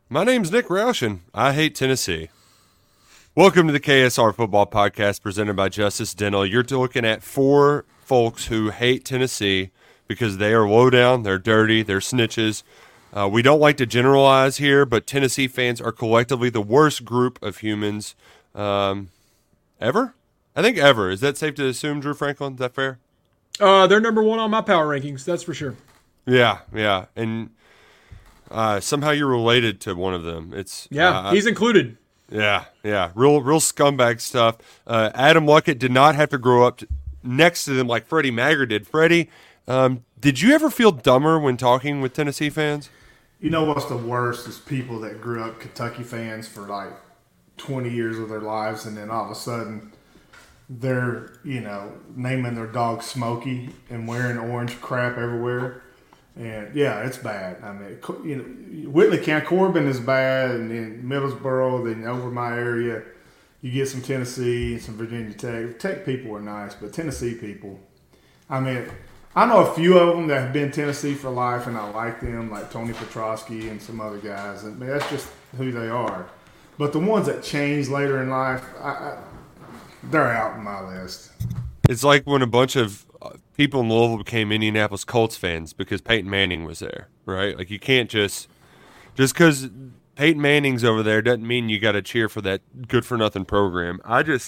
My name's Nick Roush, and I hate Tennessee. Welcome to the KSR Football Podcast presented by Justice Dental. You're looking at four folks who hate Tennessee because they are low down, they're dirty, they're snitches. We don't like to generalize here, but Tennessee fans are collectively the worst group of humans ever? I think ever. Is that safe to assume, Drew Franklin? Is that fair? They're number one on my power rankings, that's for sure. Yeah. And somehow you're related to one of them. He's included. Yeah. Real scumbag stuff. Adam Luckett did not have to grow up next to them like Freddie Maggard did. Freddie, did you ever feel dumber when talking with Tennessee fans? You know what's the worst is people that grew up Kentucky fans for like 20 years of their lives, and then all of a sudden they're, naming their dog Smokey and wearing orange crap everywhere. And, yeah, it's bad. I mean, Whitley County, Corbin is bad, and then Middlesboro, then over my area, you get some Tennessee and some Virginia Tech. Tech people are nice, but Tennessee people, I mean, I know a few of them that have been Tennessee for life, and I like them, like Tony Petrosky and some other guys. And that's just who they are. But the ones that change later in life, they're out on my list. It's like when a bunch of people in Louisville became Indianapolis Colts fans because Peyton Manning was there, right? Like you can't just because Peyton Manning's over there doesn't mean you got to cheer for that good-for-nothing program.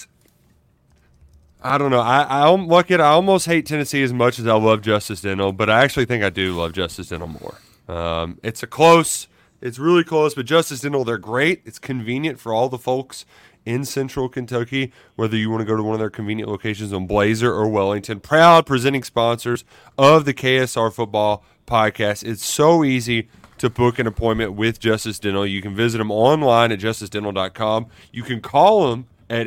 I don't know. I almost hate Tennessee as much as I love Justice Dental, but I actually think I do love Justice Dental more. It's really close, but Justice Dental, they're great. It's convenient for all the folks in Central Kentucky, whether you want to go to one of their convenient locations on Blazer or Wellington. Proud presenting sponsors of the KSR Football Podcast. It's so easy to book an appointment with Justice Dental. You can visit them online at justicedental.com. You can call them at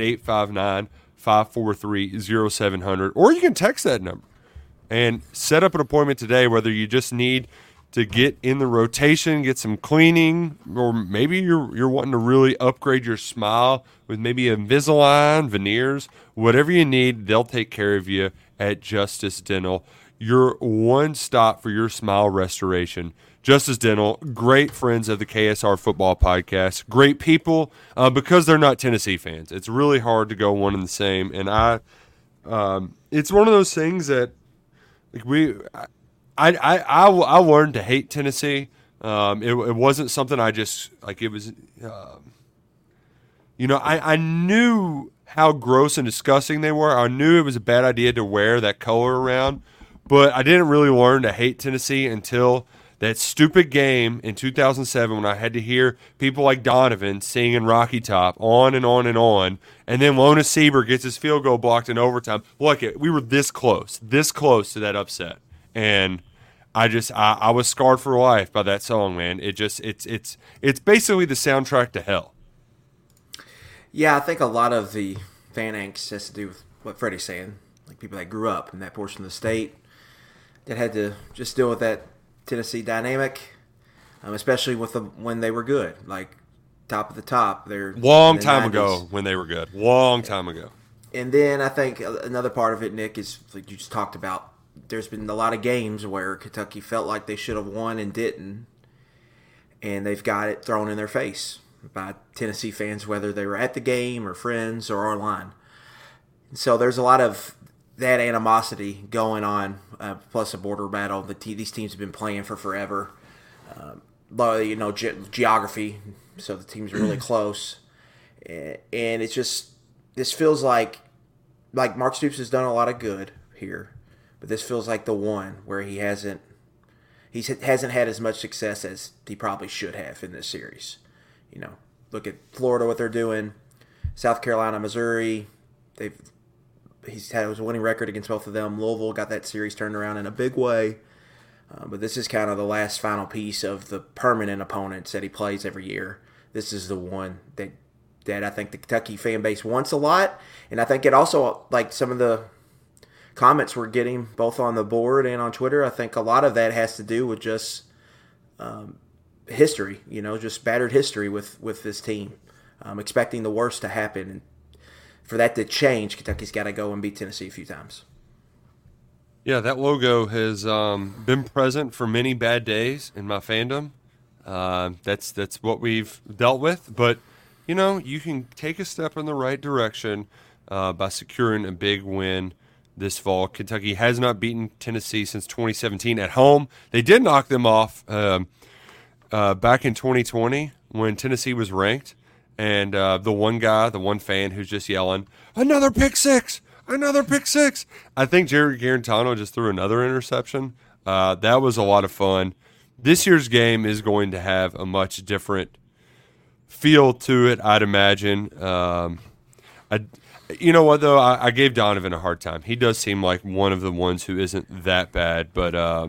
859-543-0700, or you can text that number and set up an appointment today, whether you just need to get in the rotation, get some cleaning, or maybe you're wanting to really upgrade your smile with maybe Invisalign, veneers, whatever you need, they'll take care of you at Justice Dental. Your one stop for your smile restoration. Justice Dental, great friends of the KSR Football Podcast, great people, because they're not Tennessee fans. It's really hard to go one and the same, and it's one of those things that I learned to hate Tennessee. It wasn't something I just like. It was, I knew how gross and disgusting they were. I knew it was a bad idea to wear that color around, but I didn't really learn to hate Tennessee until that stupid game in 2007 when I had to hear people like Donovan singing Rocky Top on and on and on, and then Lona Sieber gets his field goal blocked in overtime. Look, we were this close to that upset. And I was scarred for life by that song, man. It's basically the soundtrack to hell. Yeah, I think a lot of the fan angst has to do with what Freddie's saying. Like people that grew up in that portion of the state that had to just deal with that Tennessee dynamic, especially with when they were good, like top of the top. They're long time ago when they were good. Long time ago. And then I think another part of it, Nick, is like you just talked about. There's been a lot of games where Kentucky felt like they should have won and didn't, and they've got it thrown in their face by Tennessee fans, whether they were at the game or friends or online. So there's a lot of that animosity going on, plus a border battle that these teams have been playing for forever. Geography, so the teams are really close. And it's just, this feels like Mark Stoops has done a lot of good here. But this feels like the one where he hasn't had as much success as he probably should have in this series. Look at Florida, what they're doing. South Carolina, Missouri, he's had a winning record against both of them. Louisville got that series turned around in a big way. But this is kind of the last final piece of the permanent opponents that he plays every year. This is the one that I think the Kentucky fan base wants a lot. And I think it also, like some of the comments we're getting both on the board and on Twitter, I think a lot of that has to do with just history, just battered history with this team. Expecting the worst to happen. And for that to change, Kentucky's got to go and beat Tennessee a few times. Yeah, that logo has been present for many bad days in my fandom. That's what we've dealt with. But, you can take a step in the right direction by securing a big win this fall. Kentucky has not beaten Tennessee since 2017 at home. They did knock them off back in 2020 when Tennessee was ranked. And the one fan who's just yelling, "Another pick six! Another pick six!" I think Jerry Garantano just threw another interception. That was a lot of fun. This year's game is going to have a much different feel to it, I'd imagine. You know what, though? I gave Donovan a hard time. He does seem like one of the ones who isn't that bad, but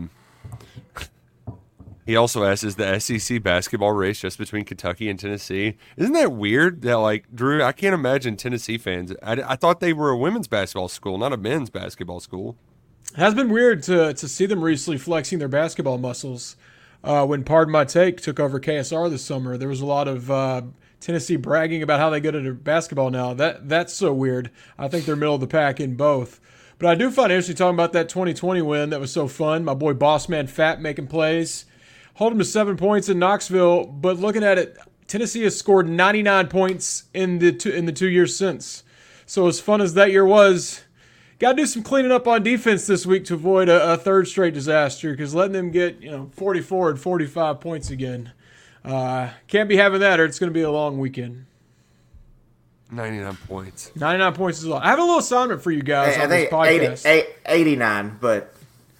he also asked, is the SEC basketball race just between Kentucky and Tennessee? Isn't that weird that, Drew, I can't imagine Tennessee fans. I thought they were a women's basketball school, not a men's basketball school. It has been weird to see them recently flexing their basketball muscles. When Pardon My Take took over KSR this summer, there was a lot of Tennessee bragging about how they good at basketball now. That's so weird. I think they're middle of the pack in both. But I do find it interesting talking about that 2020 win. That was so fun. My boy Bossman Fat making plays. Hold him to 7 points in Knoxville. But looking at it, Tennessee has scored 99 points in the 2 years since. So as fun as that year was, got to do some cleaning up on defense this week to avoid a third straight disaster, because letting them get 44 and 45 points again, can't be having that, or it's going to be a long weekend. 99 points. 99 points is a lot. I have a little assignment for you guys on this podcast. 89, but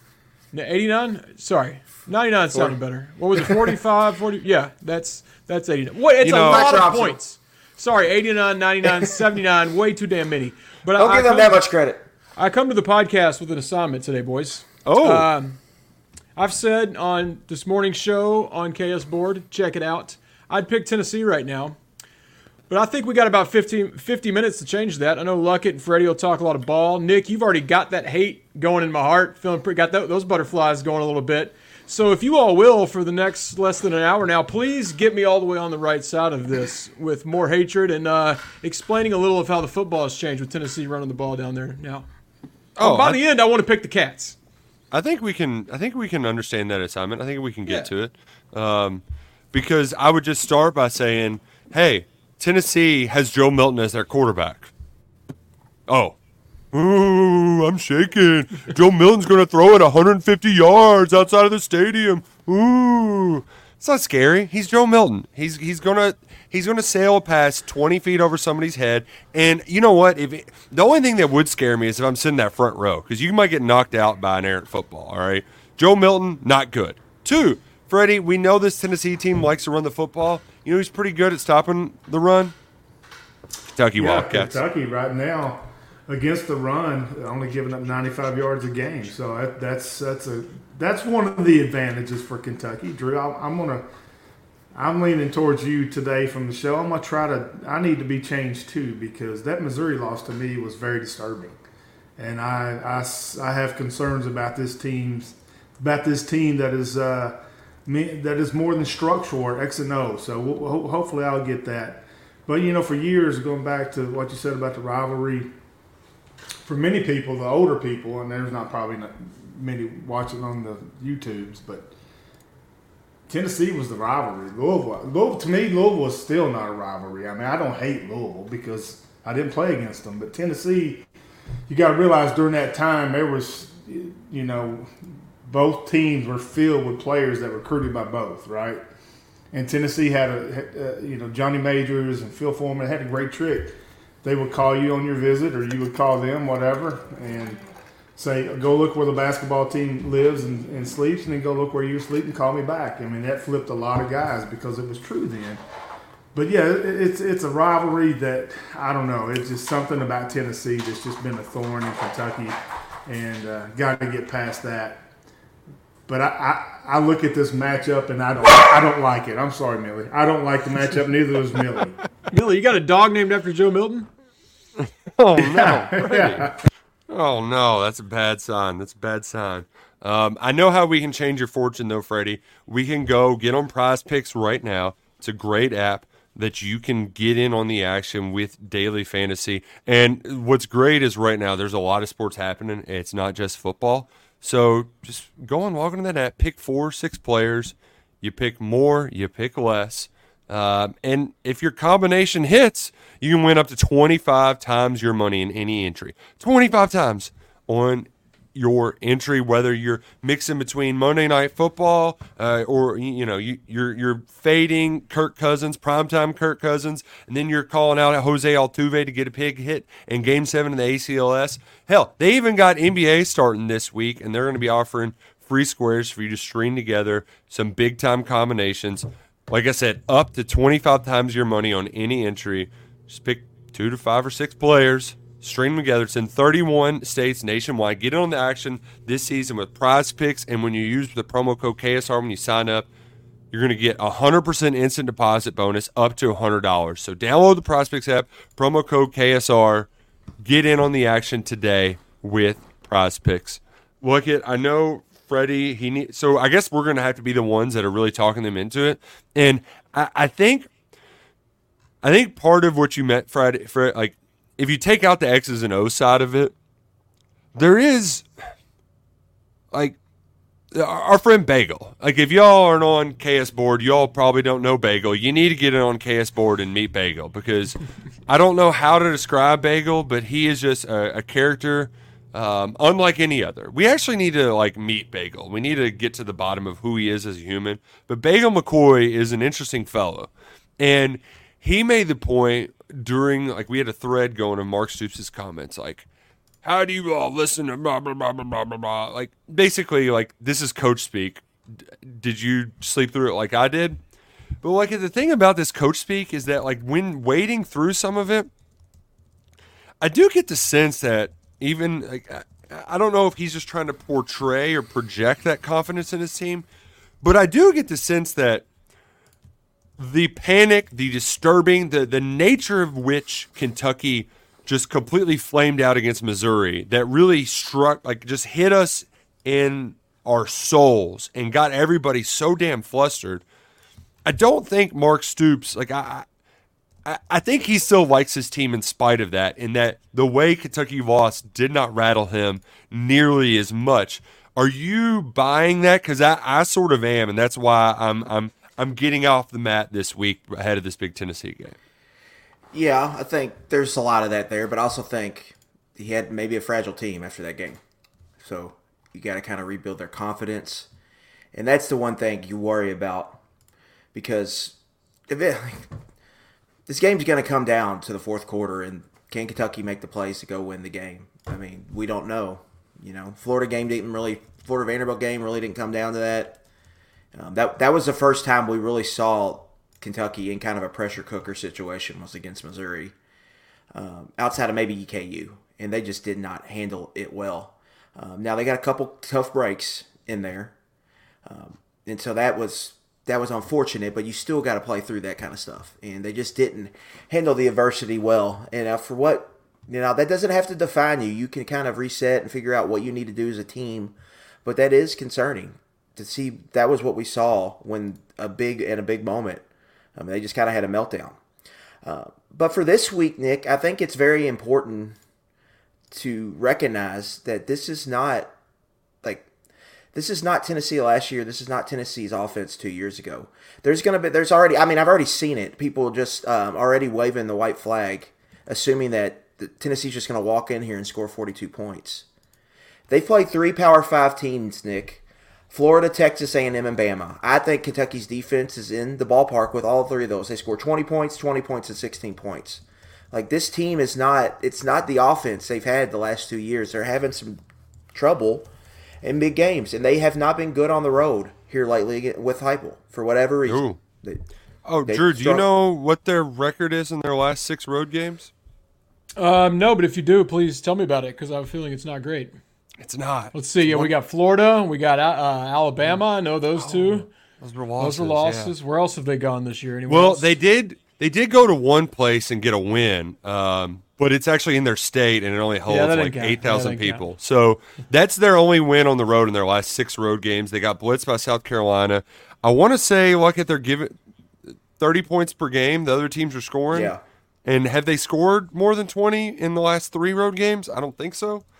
89? Sorry. 99 sounded better. What was it, 45, 40? Yeah, that's 89. What? It's a lot of points. Sorry, 89, 99, 79, way too damn many. But don't give them that much credit. I come to the podcast with an assignment today, boys. Oh. I've said on this morning's show on KS Board, check it out, I'd pick Tennessee right now. But I think we got about 50 minutes to change that. I know Luckett and Freddie will talk a lot of ball. Nick, you've already got that hate going in my heart. Got those butterflies going a little bit. So if you all will, for the next less than an hour now, please get me all the way on the right side of this with more hatred and explaining a little of how the football has changed with Tennessee running the ball down there now. By the end, I want to pick the Cats. I think we can understand that assignment. I think we can get to it. Because I would just start by saying, hey, Tennessee has Joe Milton as their quarterback. Oh. Ooh, I'm shaking. Joe Milton's going to throw it 150 yards outside of the stadium. Ooh. It's not scary. He's Joe Milton. He's going to sail past 20 feet over somebody's head. And you know what? The only thing that would scare me is if I'm sitting that front row, because you might get knocked out by an errant football, all right? Joe Milton, not good. 2, Freddie, we know this Tennessee team likes to run the football. You know who's pretty good at stopping the run? Kentucky Wildcats. Kentucky right now against the run, only giving up 95 yards a game. So that's one of the advantages for Kentucky. Drew, I'm leaning towards you today from the show. I need to be changed too, because that Missouri loss to me was very disturbing, and I have concerns about this team that is more than structural or X and O. So hopefully I'll get that. But for years, going back to what you said about the rivalry, for many people, the older people, and there's not many watching on the YouTubes, but Tennessee was the rivalry. Louisville, to me, Louisville was still not a rivalry. I mean, I don't hate Louisville because I didn't play against them, but Tennessee, you got to realize during that time there was, both teams were filled with players that were recruited by both, right? And Tennessee had Johnny Majors and Phil Foreman had a great trick. They would call you on your visit, or you would call them, whatever, and say, go look where the basketball team lives and sleeps, and then go look where you sleep and call me back. I mean, that flipped a lot of guys because it was true then. But, yeah, it's a rivalry that, I don't know, it's just something about Tennessee that's just been a thorn in Kentucky, and got to get past that. But I look at this matchup, and I don't like it. I'm sorry, Millie. I don't like the matchup. Neither does Millie. Millie, you got a dog named after Joe Milton? Oh, no. Yeah. Oh, no. That's a bad sign. I know how we can change your fortune, though, Freddie. We can go get on Prize Picks right now. It's a great app that you can get in on the action with daily fantasy. And what's great is right now there's a lot of sports happening. It's not just football. So just go and log into that app, pick 4-6 players. you pick more, you pick less. And if your combination hits, you can win up to 25 times your money in any entry. 25 times on your entry, whether you're mixing between Monday Night Football or you're fading Kirk Cousins, primetime Kirk Cousins, and then you're calling out Jose Altuve to get a big hit in Game 7 of the ACLS. Hell, they even got NBA starting this week, and they're going to be offering free squares for you to string together some big-time combinations. Like I said, up to 25 times your money on any entry. Just pick 2 to 5 or 6 players, string them together. It's in 31 states nationwide. Get in on the action this season with Prize Picks, and when you use the promo code KSR when you sign up, you're going to get a 100% instant deposit bonus up to $100. So download the Prize Picks app, promo code KSR. Get in on the action today with Prize Picks. Look it, I know Freddie, so I guess we're going to have to be the ones that are really talking them into it. And I think part of what you meant, Fred, like if you take out the X's and O's side of it, there is like our friend Bagel. Like if y'all aren't on KS Board, y'all probably don't know Bagel. You need to get in on KS Board and meet Bagel, because I don't know how to describe Bagel, but he is just a character unlike any other. We actually need to meet Bagel. We need to get to the bottom of who he is as a human. But Bagel McCoy is an interesting fellow. And he made the point during, we had a thread going of Mark Stoops' comments, how do you all listen to blah, blah, blah, blah, blah, blah, blah. Basically, this is coach speak. Did you sleep through it like I did? But, the thing about this coach speak is that, when wading through some of it, I do get the sense that even, I don't know if he's just trying to portray or project that confidence in his team, but I do get the sense that the panic, the disturbing, the nature of which Kentucky just completely flamed out against Missouri, that really struck, just hit us in our souls and got everybody so damn flustered. I don't think Mark Stoops, I think he still likes his team in spite of that, and that the way Kentucky lost did not rattle him nearly as much. Are you buying that? Because I sort of am, and that's why I'm getting off the mat this week ahead of this big Tennessee game. Yeah, I think there's a lot of that there, but I also think he had maybe a fragile team after that game. So you got to kind of rebuild their confidence, and that's the one thing you worry about, because this game's going to come down to the fourth quarter, and can Kentucky make the plays to go win the game? I mean, we don't know. Florida Vanderbilt game really didn't come down to that. That was the first time we really saw Kentucky in kind of a pressure cooker situation, was against Missouri, outside of maybe EKU, and they just did not handle it well. Now they got a couple tough breaks in there, and so that was unfortunate, but you still got to play through that kind of stuff. And they just didn't handle the adversity well. And for what, that doesn't have to define you. You can kind of reset and figure out what you need to do as a team. But that is concerning to see. That was what we saw when a big moment. They just kind of had a meltdown. But for this week, Nick, I think it's very important to recognize that this is not Tennessee last year. This is not Tennessee's offense 2 years ago. I've already seen it. People just already waving the white flag, assuming that Tennessee's just going to walk in here and score 42 points. They played 3 Power 5 teams, Nick. Florida, Texas A&M, and Bama. I think Kentucky's defense is in the ballpark with all 3 of those. They scored 20 points, and 16 points. This team it's not the offense they've had the last 2 years. They're having some trouble in big games, and they have not been good on the road here lately with Heupel for whatever reason. Drew, do you know what their record is in their last 6 road games? No, but if you do, please tell me about it, because I have a feeling it's not great. It's not. Let's see. We got Florida. We got Alabama. I know those two. Those were losses. Yeah. Where else have they gone this year? Well, else? They did go to one place and get a win, but it's actually in their state, and it only holds 8,000 people. Count. So that's their only win on the road in their last 6 road games. They got blitzed by South Carolina. I want to say, they're giving 30 points per game. The other teams are scoring. Yeah. And have they scored more than 20 in the last 3 road games? I don't think so.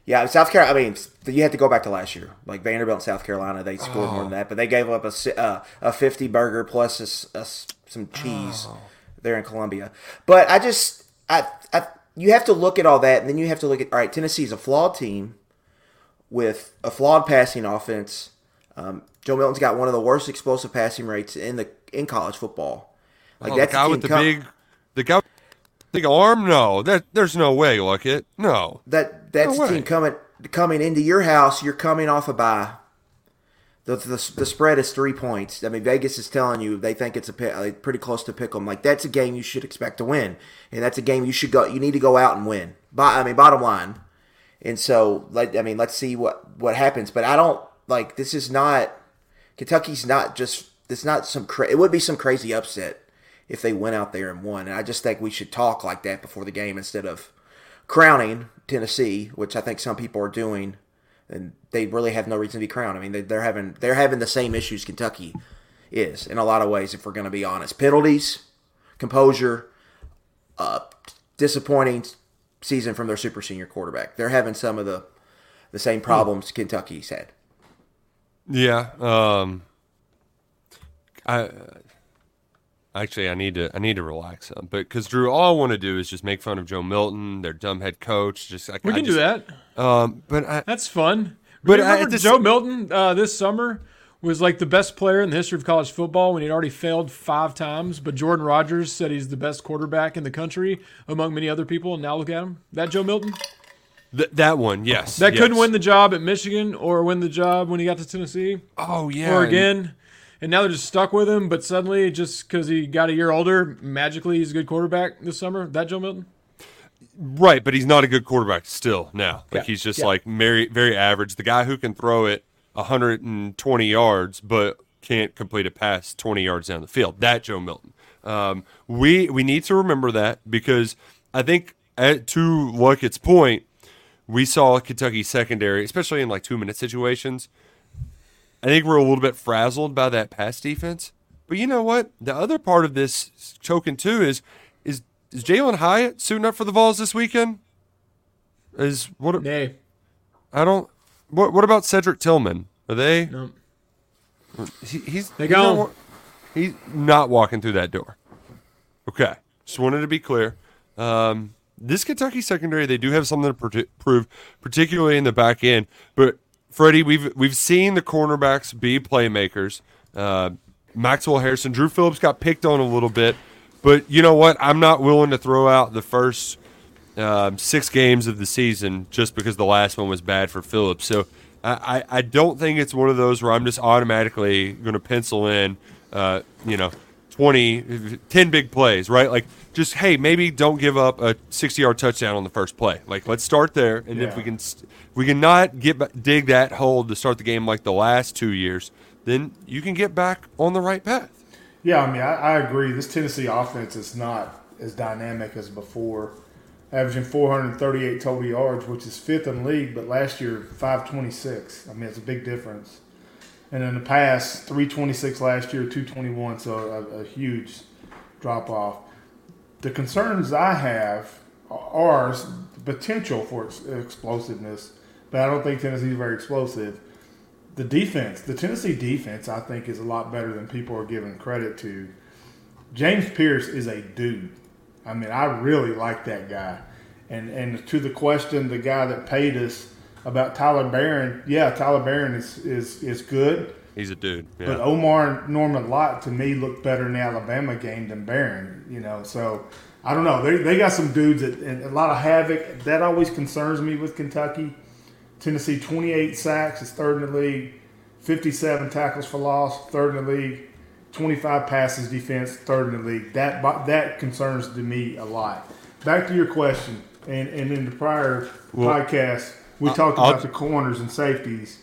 Yeah, South Carolina. I mean, you have to go back to last year. Like Vanderbilt and South Carolina, they scored more than that, but they gave up a 50 burger plus some cheese there in Columbia. But you have to look at all that, and then you have to look at, all right, Tennessee's a flawed team with a flawed passing offense. Joe Milton's got one of the worst explosive passing rates in college football. Like the guy with the guy with the big arm. No, there's no way. Look it. No. That's No a team coming into your house. You're coming off a bye. The spread is 3 points. I mean, Vegas is telling you they think it's pretty close to pick 'em. Like, that's a game you should expect to win, and that's a game you need to go out and win. Bottom line. And so, let's see what happens. But I don't like. This is not Kentucky's not just. It's not some. It would be some crazy upset if they went out there and won. And I just think we should talk like that before the game instead of crowning Tennessee, which I think some people are doing. And they really have no reason to be crowned. I mean, they're having the same issues Kentucky is in a lot of ways, if we're going to be honest. Penalties, composure, disappointing season from their super senior quarterback. They're having some of the same problems Kentucky's had. Yeah. I need to relax some, but because Drew, all I want to do is just make fun of Joe Milton, their dumb head coach. We can do that. But that's fun. But remember Joe Milton this summer was like the best player in the history of college football when he'd already failed 5 times. But Jordan Rodgers said he's the best quarterback in the country among many other people. And now look at him. That Joe Milton. That one, yes. That couldn't win the job at Michigan or win the job when he got to Tennessee. Oh yeah. Oregon. And now they're just stuck with him, but suddenly, just because he got a year older, magically he's a good quarterback this summer. That Joe Milton? Right, but he's not a good quarterback still now. Like, he's just like very, very average. The guy who can throw it 120 yards but can't complete a pass 20 yards down the field. That Joe Milton. We need to remember that because I think, to Luckett's point, we saw Kentucky secondary, especially in like 2-minute situations. I think we're a little bit frazzled by that pass defense. But you know what? The other part of this choking too is Jalen Hyatt suiting up for the Vols this weekend? Nay. I don't. What about Cedric Tillman? Are they? No. He's not walking through that door. Okay, just wanted to be clear. This Kentucky secondary, they do have something to prove, particularly in the back end. But Freddie, we've seen the cornerbacks be playmakers. Maxwell Harrison, Drew Phillips got picked on a little bit, but you know what? I'm not willing to throw out the first 6 games of the season just because the last one was bad for Phillips. So I don't think it's one of those where I'm just automatically going to pencil in, 10 big plays, right? Like, just, hey, maybe don't give up a 60-yard touchdown on the first play. Like, let's start there, and if we can not dig that hole to start the game like the last 2 years, then you can get back on the right path. Yeah, I mean, I agree. This Tennessee offense is not as dynamic as before, averaging 438 total yards, which is 5th in the league, but last year, 526. I mean, it's a big difference. And in the past, 326 last year, 221, so a huge drop-off. The concerns I have are the potential for explosiveness, but I don't think Tennessee's very explosive. The defense, the Tennessee defense, I think, is a lot better than people are giving credit to. James Pierce is a dude. I mean, I really like that guy. And to the question, the guy that paid us about Tyler Barron, Tyler Barron is good. He's a dude. Yeah. But Omar Norman Lott, to me, looked better in the Alabama game than Barron. So I don't know. They got some dudes and a lot of havoc. That always concerns me with Kentucky. Tennessee, 28 sacks, is 3rd in the league. 57 tackles for loss, 3rd in the league. 25 passes defense, 3rd in the league. That concerns to me a lot. Back to your question, and in the prior podcast, we talked about the corners and safeties.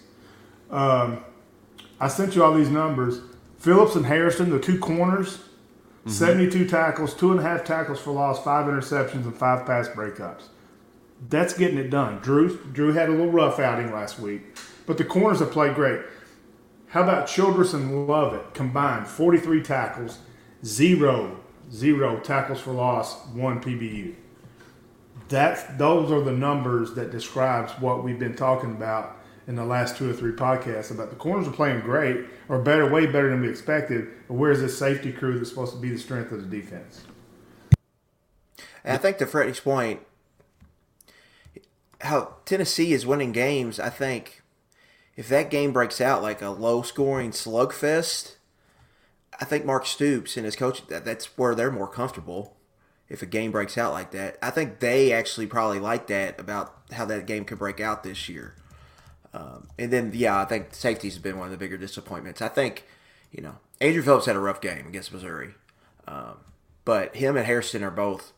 I sent you all these numbers. Phillips and Harrison, the 2 corners, 72 tackles, 2.5 tackles for loss, 5 interceptions, and 5 pass breakups. That's getting it done. Drew had a little rough outing last week, but the corners have played great. How about Childress and Lovett combined? 43 tackles, 0 tackles for loss, 1 PBU. those are the numbers that describes what we've been talking about in the last 2 or 3 podcasts about the corners are playing great or better, way better than we expected. But where's this safety crew that's supposed to be the strength of the defense? And I think to Freddie's point, how Tennessee is winning games, I think if that game breaks out like a low-scoring slugfest, I think Mark Stoops and his coach, that's where they're more comfortable if a game breaks out like that. I think they actually probably like that about how that game could break out this year. And then, I think safety has been one of the bigger disappointments. I think, Andrew Phillips had a rough game against Missouri. But him and Hairston are both,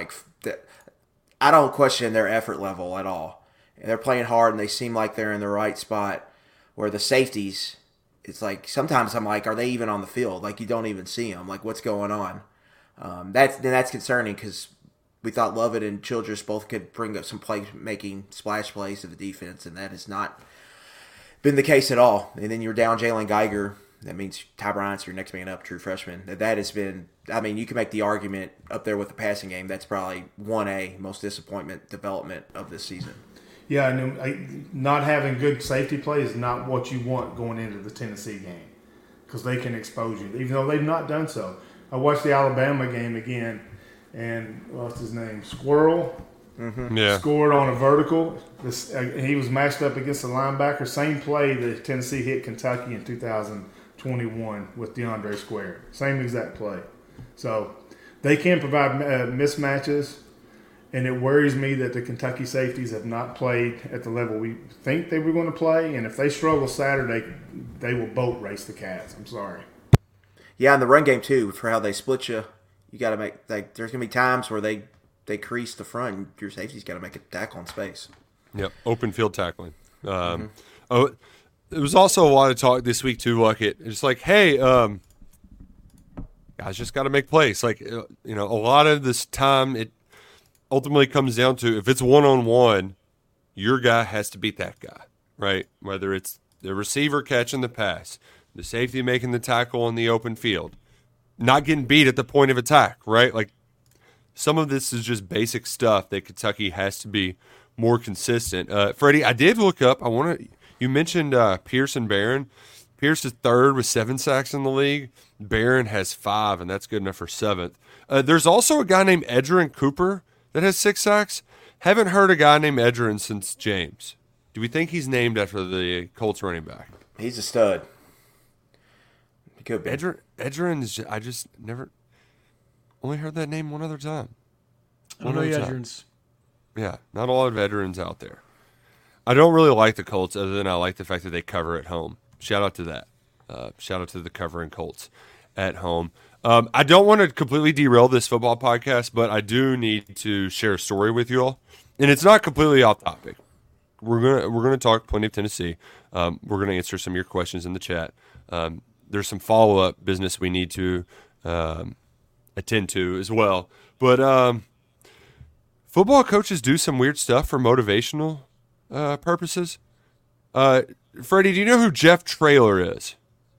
I don't question their effort level at all. And they're playing hard, and they seem like they're in the right spot. Where the safeties, it's like sometimes I'm like, are they even on the field? Like you don't even see them. Like what's going on? That's concerning because we thought Lovett and Childress both could bring up some making splash plays to the defense, and that has not been the case at all. And then you're down Jalen Geiger. That means Ty Bryant's your next man up, true freshman. That has been, you can make the argument up there with the passing game. That's probably 1A, most disappointment development of this season. Yeah, and not having good safety play is not what you want going into the Tennessee game because they can expose you, even though they've not done so. I watched the Alabama game again, and what's his name? Squirrel. Mm-hmm. Yeah. Scored on a vertical. He was matched up against the linebacker. Same play that Tennessee hit Kentucky in 2021 with DeAndre Square. Same exact play. So they can provide mismatches. And it worries me that the Kentucky safeties have not played at the level we think they were going to play. And if they struggle Saturday, they will boat race the Cats. I'm sorry. Yeah, and the run game, too, for how they split you. You got to make there's going to be times where they crease the front. And your safety's got to make a tackle in space. Yep, open field tackling. Oh, there was also a lot of talk this week, too, Luckett. It's like, hey, guys just got to make plays. Like, a lot of this time it ultimately comes down to if it's one-on-one, your guy has to beat that guy, right? Whether it's the receiver catching the pass, the safety making the tackle in the open field, not getting beat at the point of attack, right? Like some of this is just basic stuff that Kentucky has to be more consistent. Freddie, I did look up. You mentioned Pierce and Barron. Pierce is third with 7 sacks in the league. Barron has 5, and that's good enough for 7th. There's also a guy named Edgerrin Cooper that has 6 sacks. Haven't heard a guy named Edgerrin since James. Do we think he's named after the Colts running back? He's a stud. He could be. Edgerrin is I just never only heard that name one other time. I don't know Edgerins. Yeah, not a lot of veterans out there. I don't really like the Colts other than I like the fact that they cover at home. Shout out to that. Shout out to the covering Colts at home. I don't want to completely derail this football podcast, but I do need to share a story with you all, and it's not completely off topic. We're gonna talk plenty of Tennessee. We're gonna answer some of your questions in the chat. There's some follow up business we need to attend to as well. But football coaches do some weird stuff for motivational purposes. Freddie, do you know who Jeff Traylor is?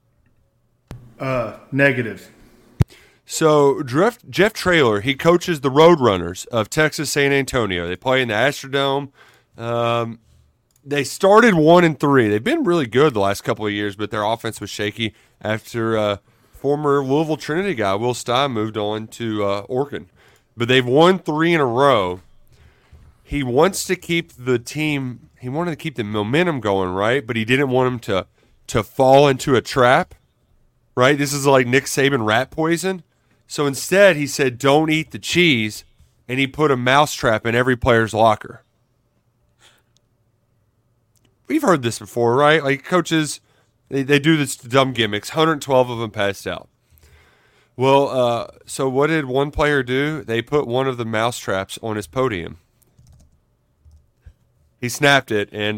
Negative. So Jeff Traylor, he coaches the Roadrunners of Texas San Antonio. They play in the Astrodome. They started 1-3. They've been really good the last couple of years, but their offense was shaky after former Louisville Trinity guy Will Stein moved on to Orkin. But they've won 3 in a row. He wants to keep the team. He wanted to keep the momentum going, right? But he didn't want them to fall into a trap, right? This is like Nick Saban rat poison. So instead, he said, don't eat the cheese, and he put a mousetrap in every player's locker. We've heard this before, right? Like coaches, they do this dumb gimmicks. 112 of them passed out. Well, so what did one player do? They put one of the mousetraps on his podium. He snapped it, and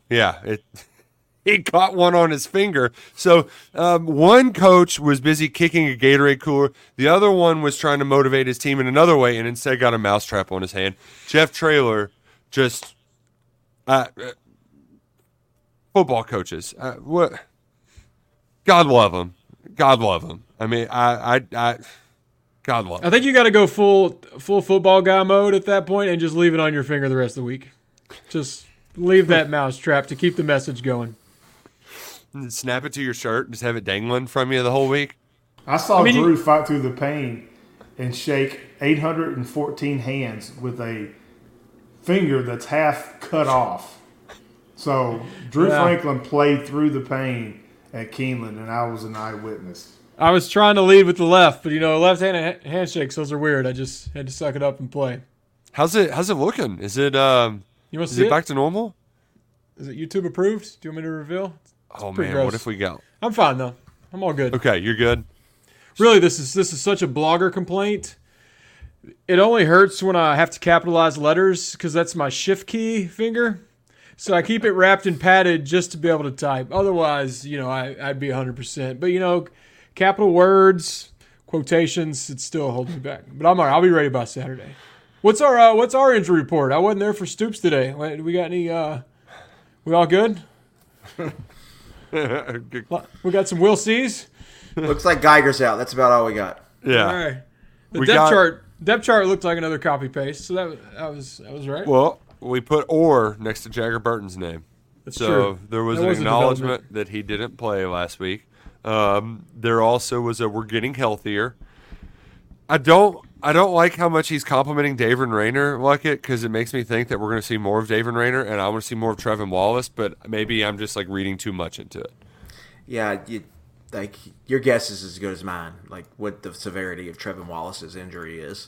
he caught one on his finger. So one coach was busy kicking a Gatorade cooler. The other one was trying to motivate his team in another way and instead got a mousetrap on his hand. Jeff Traylor just football coaches. What? God love them. God love them. I mean, God love I it. think you got to go full football guy mode at that point and just leave it on your finger the rest of the week. Just leave that mouse trap to keep the message going. And snap it to your shirt and just have it dangling from you the whole week. I saw I mean, Drew fight through the pain and shake 814 hands with a finger that's half cut off. So Drew Yeah. Franklin played through the pain at Keeneland, and I was an eyewitness. I was trying to lead with the left, but left-handed handshakes, those are weird. I just had to suck it up and play. How's it looking? Is it You want to is see it it? back to normal? Is it YouTube approved? Do you want me to reveal? Oh pretty man, what gross. if we go? I'm fine though. I'm all good. Okay, you're good. Really, this is such a blogger complaint. It only hurts when I have to capitalize letters because that's my shift key finger. So I keep it wrapped and padded just to be able to type. Otherwise, I'd be 100%. But capital words, quotations, it still holds me back. But I'm all right. I'll be ready by Saturday. What's our injury report? I wasn't there for Stoops today. Do we got any? We all good? Good- We got some Will C's. Looks like Geiger's out. That's about all we got. yeah. All right. The We depth got- chart looked like another copy paste, so that was right. Well, we put "or" next to Jagger Burton's name. That's So true. there was That an was a acknowledgement that he didn't play last week. There also was a "we're getting healthier." I don't like how much he's complimenting David Rayner like it because it makes me think that we're going to see more of David Rayner and I want to see more of Trevin Wallace. But maybe I'm just like reading too much into it. Yeah, your guess is as good as mine. Like what the severity of Trevin Wallace's injury is.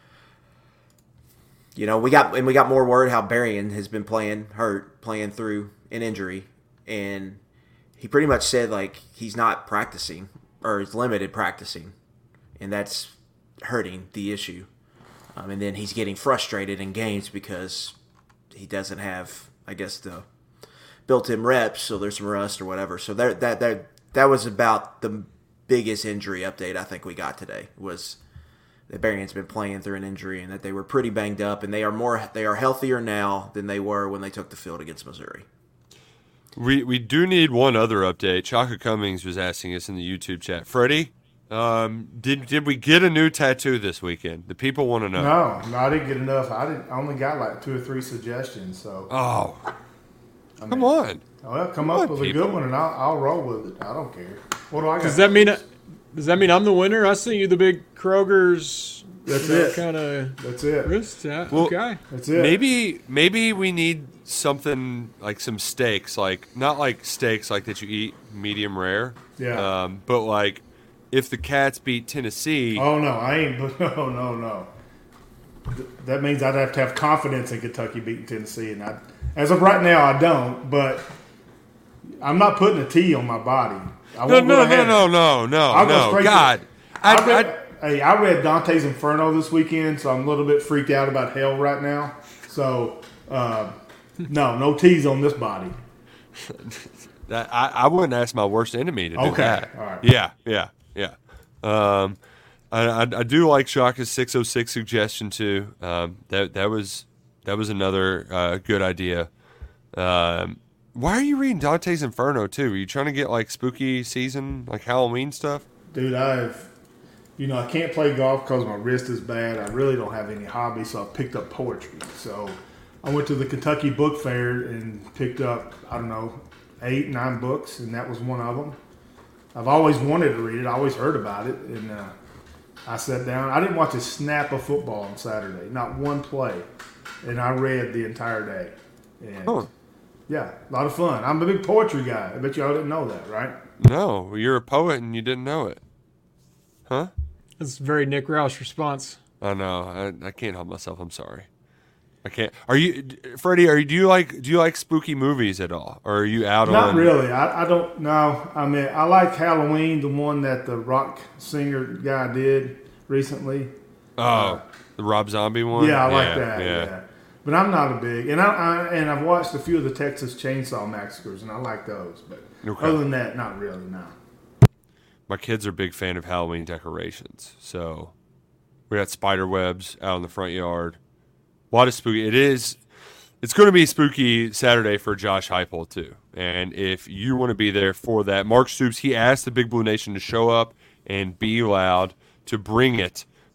We got more word how Berrien has been playing through an injury, and he pretty much said like he's not practicing or is limited practicing, and that's hurting the issue. And then he's getting frustrated in games because he doesn't have, I guess, the built-in reps, so there's some rust or whatever. So that was about the biggest injury update I think we got today was that Berrien's been playing through an injury and that they were pretty banged up, and they are healthier now than they were when they took the field against Missouri. We do need one other update. Chaka Cummings was asking us in the YouTube chat. Freddie, did we get a new tattoo this weekend? The people want to know. No, I didn't get enough. I only got like 2 or 3 suggestions. So Oh, come on. well, come on, up with a people. good one, and I'll roll with it. I don't care. What do I got? Does that mean I'm the winner? I sent you the big Kroger's. That's it. Kind of That's it. wrist. Yeah, Well, okay. That's it. Maybe we need something like some steaks, like not like steaks like that you eat medium rare. Yeah. But like if the Cats beat Tennessee, Oh no, I ain't. No. That means I'd have to have confidence in Kentucky beating Tennessee, and as of right now, I don't. But I'm not putting a T on my body. I no, won't go ahead. no, go straight to- God, I read Dante's Inferno this weekend, so I'm a little bit freaked out about hell right now. So, no T's on this body. I wouldn't ask my worst enemy to do Okay, that. all right. Yeah. I do like Shaka's 606 suggestion too. That was another good idea. Why are you reading Dante's Inferno too? Are you trying to get like spooky season, like Halloween stuff? Dude, I can't play golf because my wrist is bad. I really don't have any hobbies, so I picked up poetry. So I went to the Kentucky Book Fair and picked up, 8, 9 books, and that was one of them. I've always wanted to read it. I always heard about it, and I sat down. I didn't watch a snap of football on Saturday, not one play, and I read the entire day. And yeah, a lot of fun. I'm a big poetry guy. I bet y'all didn't know that, right? No, you're a poet and you didn't know it, huh? That's a very Nick Roush response. I know. I can't help myself. I'm sorry. I can't. Are you, Freddie? Do you like spooky movies at all, or are you out on? Not really. I don't know. I mean, I like Halloween, the one that the rock singer guy did recently. Oh, the Rob Zombie one. Yeah, I like that. Yeah. But I'm not a big, and I've watched a few of the Texas Chainsaw Massacres, and I like those. But Okay. other than that, not really. No. My kids are a big fan of Halloween decorations, so we got spider webs out in the front yard. A lot of spooky. It's going to be spooky Saturday for Josh Heupel too. And if you want to be there for that, Mark Stoops, he asked the Big Blue Nation to show up and be loud, to bring it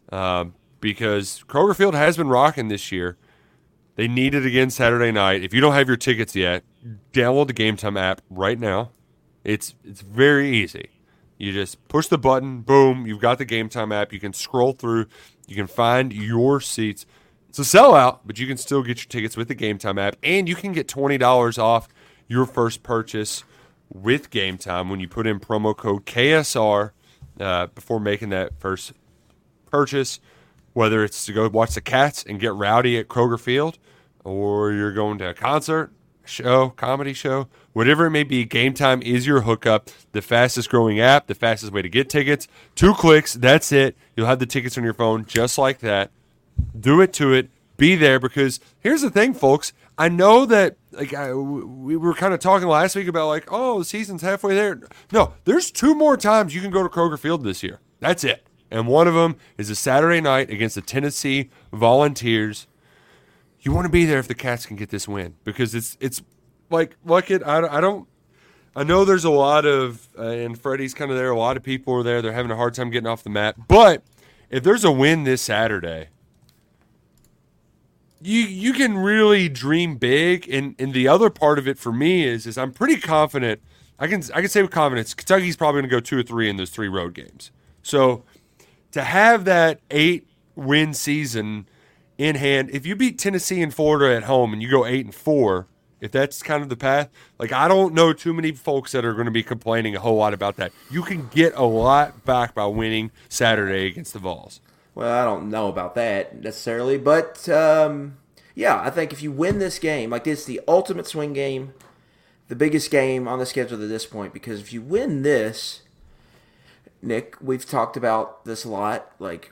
because Kroger Field has been rocking this year. They need it again Saturday night. If you don't have your tickets yet, download the Game Time app right now. It's very easy. You just push the button, boom, you've got the Game Time app. You can scroll through. You can find your seats. It's a sellout, but you can still get your tickets with the Game Time app, and you can get $20 off your first purchase with Game Time when you put in promo code KSR before making that first purchase, whether it's to go watch the Cats and get rowdy at Kroger Field, or you're going to a concert, show, comedy show, whatever it may be. Game Time is your hookup, the fastest growing app, the fastest way to get tickets. 2 clicks, that's it. You'll have the tickets on your phone just like that. Do it to it. Be there, because here's the thing, folks. I know that we were kind of talking last week about the season's halfway there. No, there's 2 more times you can go to Kroger Field this year. That's it. And one of them is a Saturday night against the Tennessee Volunteers. You want to be there if the Cats can get this win, because it's like it. I know there's a lot of and Freddie's kind of there. A lot of people are there. They're having a hard time getting off the mat. But if there's a win this Saturday, you can really dream big. And the other part of it for me is I'm pretty confident. I can say with confidence Kentucky's probably going to go 2 or 3 in those 3 road games. So to have that 8-win season in hand, if you beat Tennessee and Florida at home and you go 8-4, if that's kind of the path, I don't know too many folks that are going to be complaining a whole lot about that. You can get a lot back by winning Saturday against the Vols. Well, I don't know about that necessarily, but yeah, I think if you win this game, it's the ultimate swing game, the biggest game on the schedule at this point, because if you win this, Nick, we've talked about this a lot,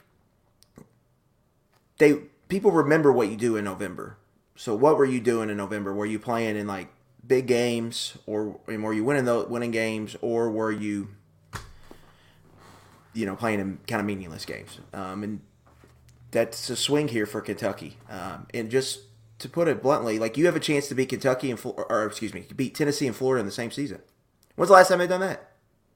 people remember what you do in November. So what were you doing in November? Were you playing in big games, or were you winning games, or were you playing in kind of meaningless games? And that's a swing here for Kentucky. And just to put it bluntly, you have a chance to beat Kentucky beat Tennessee and Florida in the same season. When's the last time they've done that?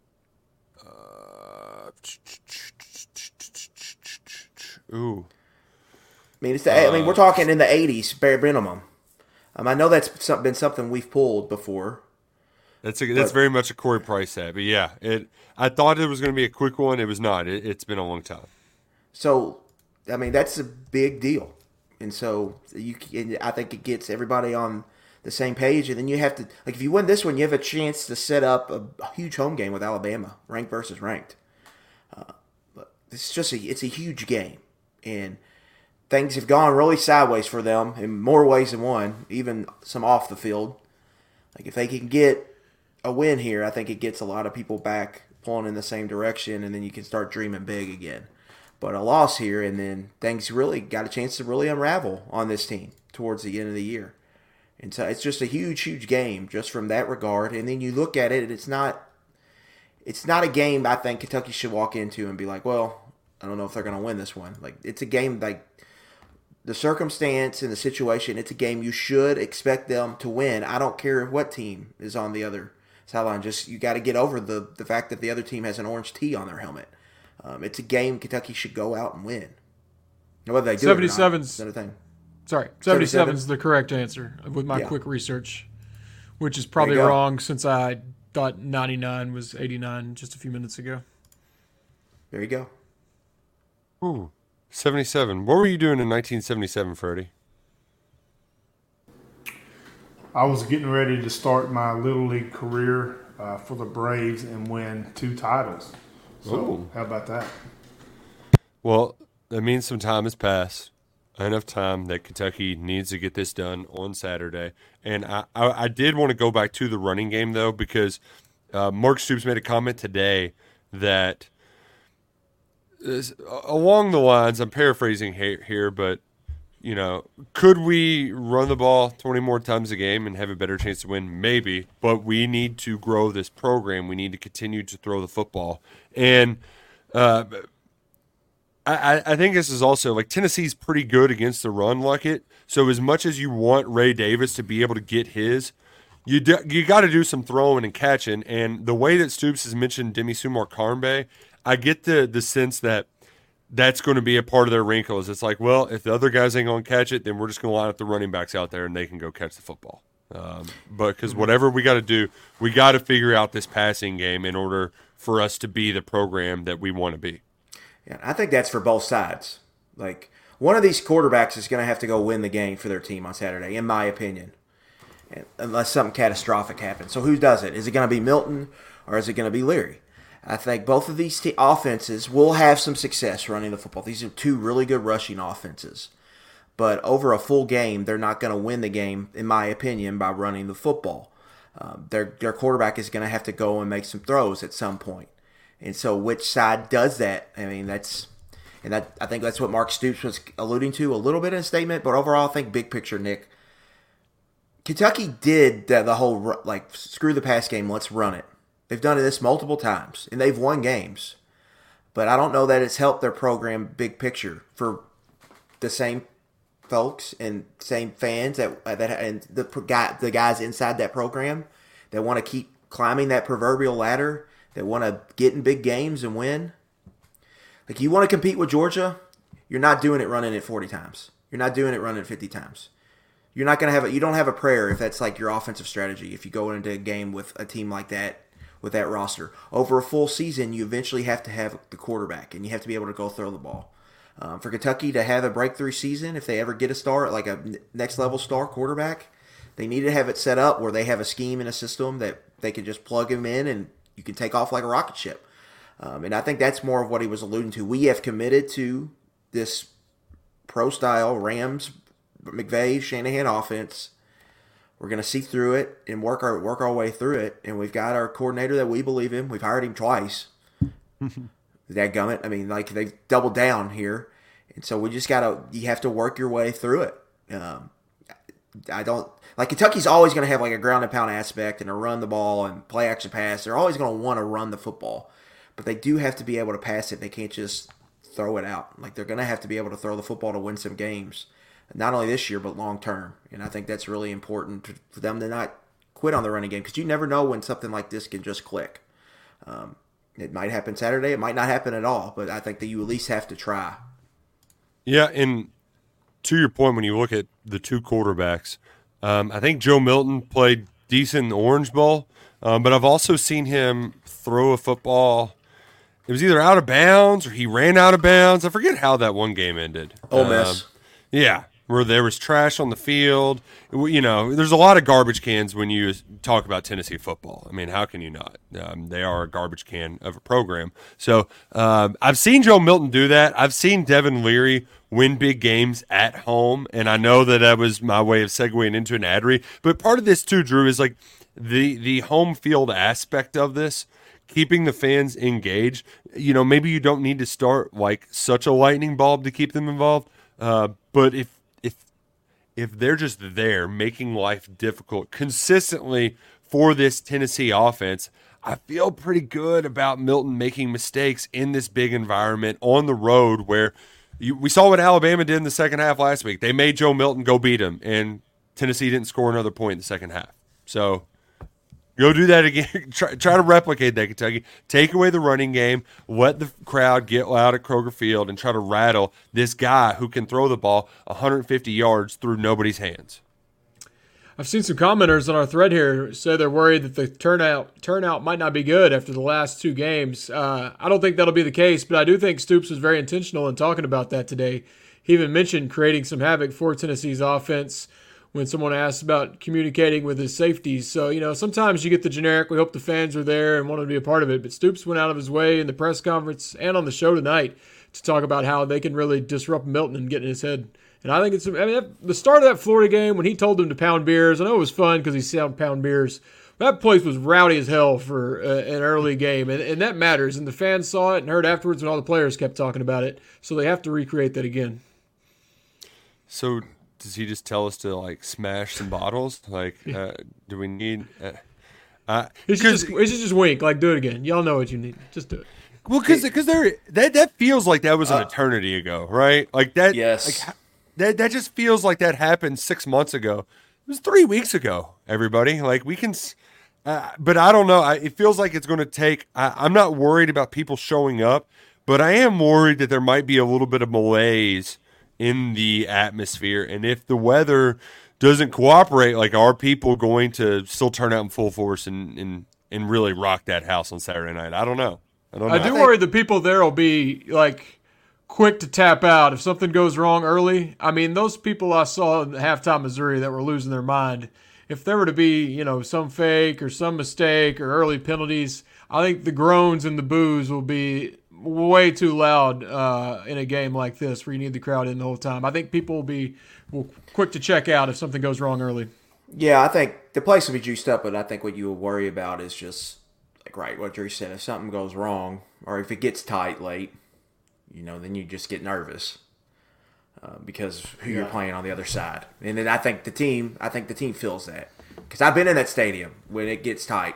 Ooh. We're talking in the 80s, bare minimum. I know that's been something we've pulled before. That's very much a Corey Price set, but yeah, I thought it was going to be a quick one. It was not. It's been a long time. So, that's a big deal, and so I think it gets everybody on the same page. And then you have to, if you win this one, you have a chance to set up a huge home game with Alabama, ranked versus ranked. But it's a huge game, and things have gone really sideways for them in more ways than one, even some off the field. If they can get a win here, I think it gets a lot of people back pulling in the same direction, and then you can start dreaming big again. But a loss here, and then things really got a chance to really unravel on this team towards the end of the year. And so it's just a huge, huge game just from that regard. And then you look at it, it's not a game I think Kentucky should walk into and be like, well, I don't know if they're going to win this one. It's a game the circumstance and the situation, it's a game you should expect them to win. I don't care what team is on the other sideline. Just you got to get over the fact that the other team has an orange T on their helmet. It's a game Kentucky should go out and win. Whether they do it or not, is another thing. Sorry, 77 is the correct answer with my quick research, which is probably wrong since I thought 99 was 89 just a few minutes ago. There you go. Ooh. 77. What were you doing in 1977, Freddie? I was getting ready to start my Little League career for the Braves and win 2 titles. So, how about that? Well, that means some time has passed. Enough time that Kentucky needs to get this done on Saturday. And I did want to go back to the running game, though, because Mark Stoops made a comment today that along the lines, I'm paraphrasing here, but, could we run the ball 20 more times a game and have a better chance to win? Maybe, but we need to grow this program. We need to continue to throw the football. And I think this is also, Tennessee's pretty good against the run, So as much as you want Ray Davis to be able to get his, you got to do some throwing and catching. And the way that Stoops has mentioned Demi Sumar-Carnbay, I get the sense that that's going to be a part of their wrinkle. Is it's like, well, if the other guys ain't going to catch it, then we're just going to line up the running backs out there and they can go catch the football. But because whatever we got to do, we got to figure out this passing game in order for us to be the program that we want to be. Yeah, I think that's for both sides. Like, one of these quarterbacks is going to have to go win the game for their team on Saturday, in my opinion, unless something catastrophic happens. So who does it? Is it going to be Milton or is it going to be Leary? I think both of these offenses will have some success running the football. These are two really good rushing offenses. But over a full game, they're not going to win the game, in my opinion, by running the football. Their quarterback is going to have to go and make some throws at some point. And so which side does that? I mean, I think that's what Mark Stoops was alluding to a little bit in a statement. But overall, I think big picture, Nick, Kentucky did the whole, like, screw the pass game, let's run it. They've done this multiple times, and they've won games. But I don't know that it's helped their program big picture for the same folks and same fans that and the guys inside that program that want to keep climbing that proverbial ladder, that want to get in big games and win. Like, you want to compete with Georgia, you're not doing it running it 40 times. You're not doing it running it 50 times. You're not going to you don't have a prayer if that's like your offensive strategy. If you go into a game with a team like that, with that roster. Over a full season, you eventually have to have the quarterback, and you have to be able to go throw the ball. For Kentucky to have a breakthrough season, if they ever get a star, like a next-level star quarterback, they need to have it set up where they have a scheme and a system that they can just plug him in and you can take off like a rocket ship. And I think that's more of what he was alluding to. We have committed to this pro-style Rams, McVay, Shanahan offense. We're going to see through it and work our way through it. And we've got our coordinator that we believe in. We've hired him twice. Dadgummit. I mean, like, they've doubled down here. And so we just you have to work your way through it. Kentucky's always going to have like a ground and pound aspect and a run the ball and play action pass. They're always going to want to run the football. But they do have to be able to pass it. They can't just throw it out. Like, they're going to have to be able to throw the football to win some games. Not only this year, but long term. And I think that's really important for them to not quit on the running game, because you never know when something like this can just click. It might happen Saturday. It might not happen at all. But I think that you at least have to try. Yeah, and to your point, when you look at the two quarterbacks, I think Joe Milton played decent in the Orange Bowl, but I've also seen him throw a football. It was either out of bounds or he ran out of bounds. I forget how that one game ended. Ole Miss. Yeah, where there was trash on the field. You know, there's a lot of garbage cans when you talk about Tennessee football. I mean, how can you not? They are a garbage can of a program. So I've seen Joe Milton do that. I've seen Devin Leary win big games at home, and I know that was my way of segueing into an ad read. But part of this too, Drew, is like the home field aspect of this, keeping the fans engaged. You know, maybe you don't need to start like such a lightning bulb to keep them involved. But if they're just there making life difficult consistently for this Tennessee offense, I feel pretty good about Milton making mistakes in this big environment on the road where we saw what Alabama did in the second half last week. They made Joe Milton go beat him, and Tennessee didn't score another point in the second half. So go do that again. Try to replicate that, Kentucky. Take away the running game. Let the crowd get loud at Kroger Field and try to rattle this guy who can throw the ball 150 yards through nobody's hands. I've seen some commenters on our thread here say they're worried that the turnout might not be good after the last two games. I don't think that'll be the case, but I do think Stoops was very intentional in talking about that today. He even mentioned creating some havoc for Tennessee's offense when someone asked about communicating with his safeties. So, you know, sometimes you get the generic, we hope the fans are there and want to be a part of it. But Stoops went out of his way in the press conference and on the show tonight to talk about how they can really disrupt Milton and get in his head. And I think the start of that Florida game when he told them to pound beers, I know it was fun because he said pound beers. That place was rowdy as hell for an early game, and that matters. And the fans saw it and heard afterwards when all the players kept talking about it. So they have to recreate that again. So does he just tell us to like smash some bottles? Like, do we need? He should just wink, like do it again. Y'all know what you need. Just do it. Well, because that feels like that was an eternity ago, right? Like that. Yes. Like, that just feels like that happened 6 months ago. It was 3 weeks ago. Everybody, like we can, but I don't know. It feels like it's going to take. I'm not worried about people showing up, But I am worried that there might be a little bit of malaise in the atmosphere. And if the weather doesn't cooperate, like, are people going to still turn out in full force and really rock that house on Saturday night? I don't know. I do worry the people there will be like quick to tap out if something goes wrong early. I mean, those people I saw in halftime Missouri that were losing their mind, if there were to be, some fake or some mistake or early penalties, I think the groans and the boos will be way too loud in a game like this where you need the crowd in the whole time. I think people will quick to check out if something goes wrong early. Yeah, I think the place will be juiced up, but I think what you will worry about is just, like, right, what Drew said. If something goes wrong or if it gets tight late, then you just get nervous because who you're playing on the other side. And then I think the team feels that. Because I've been in that stadium when it gets tight.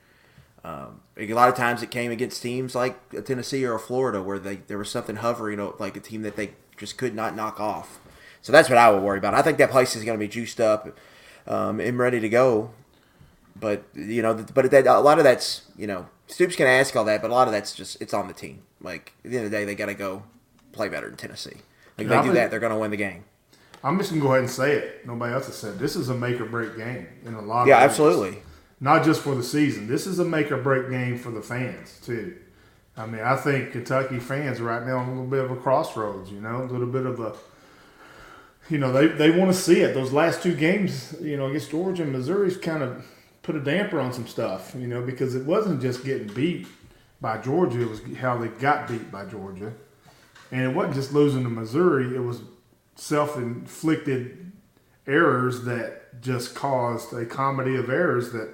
A lot of times it came against teams like a Tennessee or a Florida where there was something hovering, like a team that they just could not knock off. So that's what I would worry about. I think that place is going to be juiced up and ready to go. But, a lot of that's, Stoops can ask all that, but a lot of that's just, it's on the team. Like, at the end of the day, they got to go play better than Tennessee. Like, if they do that, they're going to win the game. I'm just going to go ahead and say it. Nobody else has said this is a make-or-break game in a lot of ways. Yeah, absolutely. Not just for the season. This is a make-or-break game for the fans, too. I mean, I think Kentucky fans are right now on a little bit of a crossroads, a little bit of a they want to see it. Those last two games, against Georgia and Missouri's kind of put a damper on some stuff, because it wasn't just getting beat by Georgia. It was how they got beat by Georgia. And it wasn't just losing to Missouri. It was self-inflicted errors that just caused a comedy of errors that,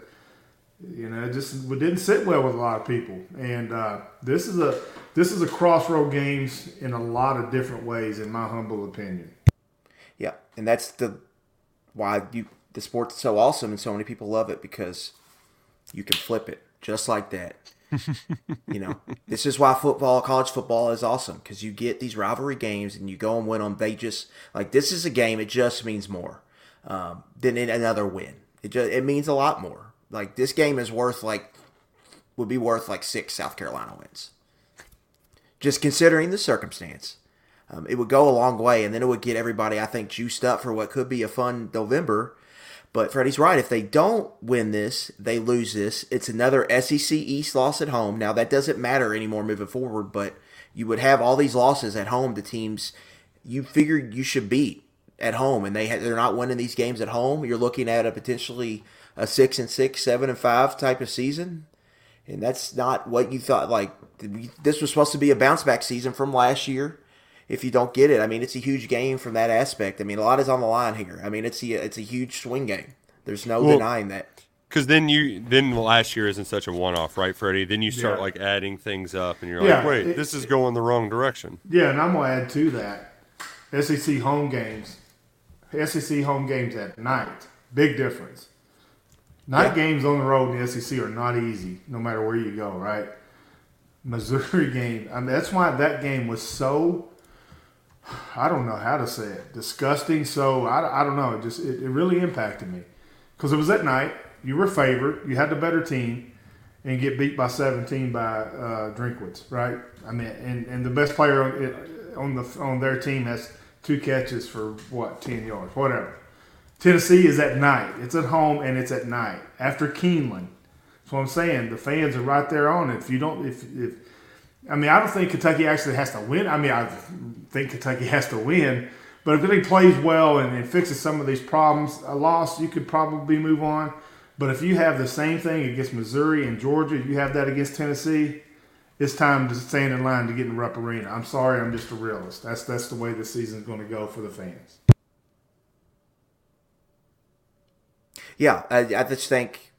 just didn't sit well with a lot of people. And this is a crossroad games in a lot of different ways, in my humble opinion. Yeah, and that's why the sport's so awesome and so many people love it, because you can flip it just like that. This is why college football is awesome, because you get these rivalry games and you go and win them. They just, like, this is a game, it just means more than another win. It means a lot more. Like, this game is would be worth like 6 South Carolina wins. Just considering the circumstance. It would go a long way, and then it would get everybody, I think, juiced up for what could be a fun November. But Freddie's right. If they don't win this, they lose this. It's another SEC East loss at home. Now, that doesn't matter anymore moving forward, but you would have all these losses at home to teams you figured you should beat at home, and they're not winning these games at home. You're looking at a potentially a 6-6, 7-5 type of season, and that's not what you thought. Like, this was supposed to be a bounce-back season from last year. If you don't get it, I mean, it's a huge game from that aspect. I mean, a lot is on the line here. I mean, it's a huge swing game. There's no denying that. Because then last year isn't such a one-off, right, Freddie? Then you start adding things up, and you're like, wait, this is going the wrong direction. Yeah, and I'm gonna add to that, SEC home games at night, big difference. Night games on the road in the SEC are not easy, no matter where you go, right? Missouri game, I mean, that's why that game was so, I don't know how to say it, disgusting. So I don't know. It really impacted me because it was at night. You were favored. You had the better team, and get beat by 17 by Drinkwitz, right? I mean, and the best player on their team has 2 catches for 10 yards, whatever. Tennessee is at night. It's at home and it's at night after Keeneland. That's what I'm saying. The fans are right there on it. I don't think Kentucky actually has to win. I mean, I think Kentucky has to win. But if it plays well and fixes some of these problems, a loss, you could probably move on. But if you have the same thing against Missouri and Georgia, you have that against Tennessee, it's time to stand in line to get in the Rupp Arena. I'm sorry, I'm just a realist. That's the way this season's going to go for the fans. Yeah, I just think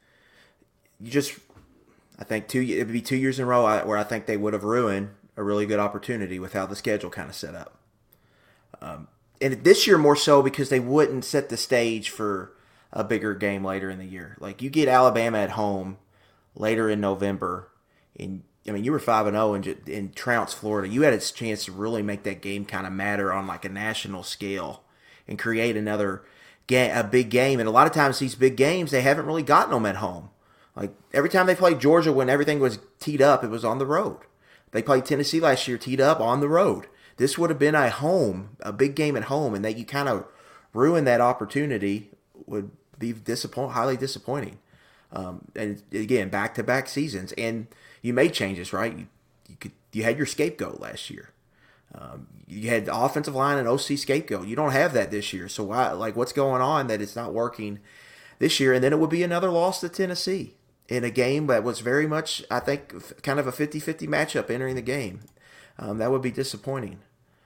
I think it would be 2 years in a row where I think they would have ruined a really good opportunity with how the schedule kind of set up. And this year more so because they wouldn't set the stage for a bigger game later in the year. Like, you get Alabama at home later in November, and you were 5-0 in Trounce, Florida. You had a chance to really make that game kind of matter on like a national scale and create a big game. And a lot of times these big games, they haven't really gotten them at home. Like, every time they played Georgia when everything was teed up, it was on the road. They played Tennessee last year, teed up on the road. This would have been a big game at home, and that you kind of ruin that opportunity would be highly disappointing. And again, back-to-back seasons, and you made changes, right? You had your scapegoat last year. You had the offensive line and OC scapegoat. You don't have that this year. So what's going on that it's not working this year? And then it would be another loss to Tennessee in a game that was very much, I think, kind of a 50-50 matchup entering the game. That would be disappointing.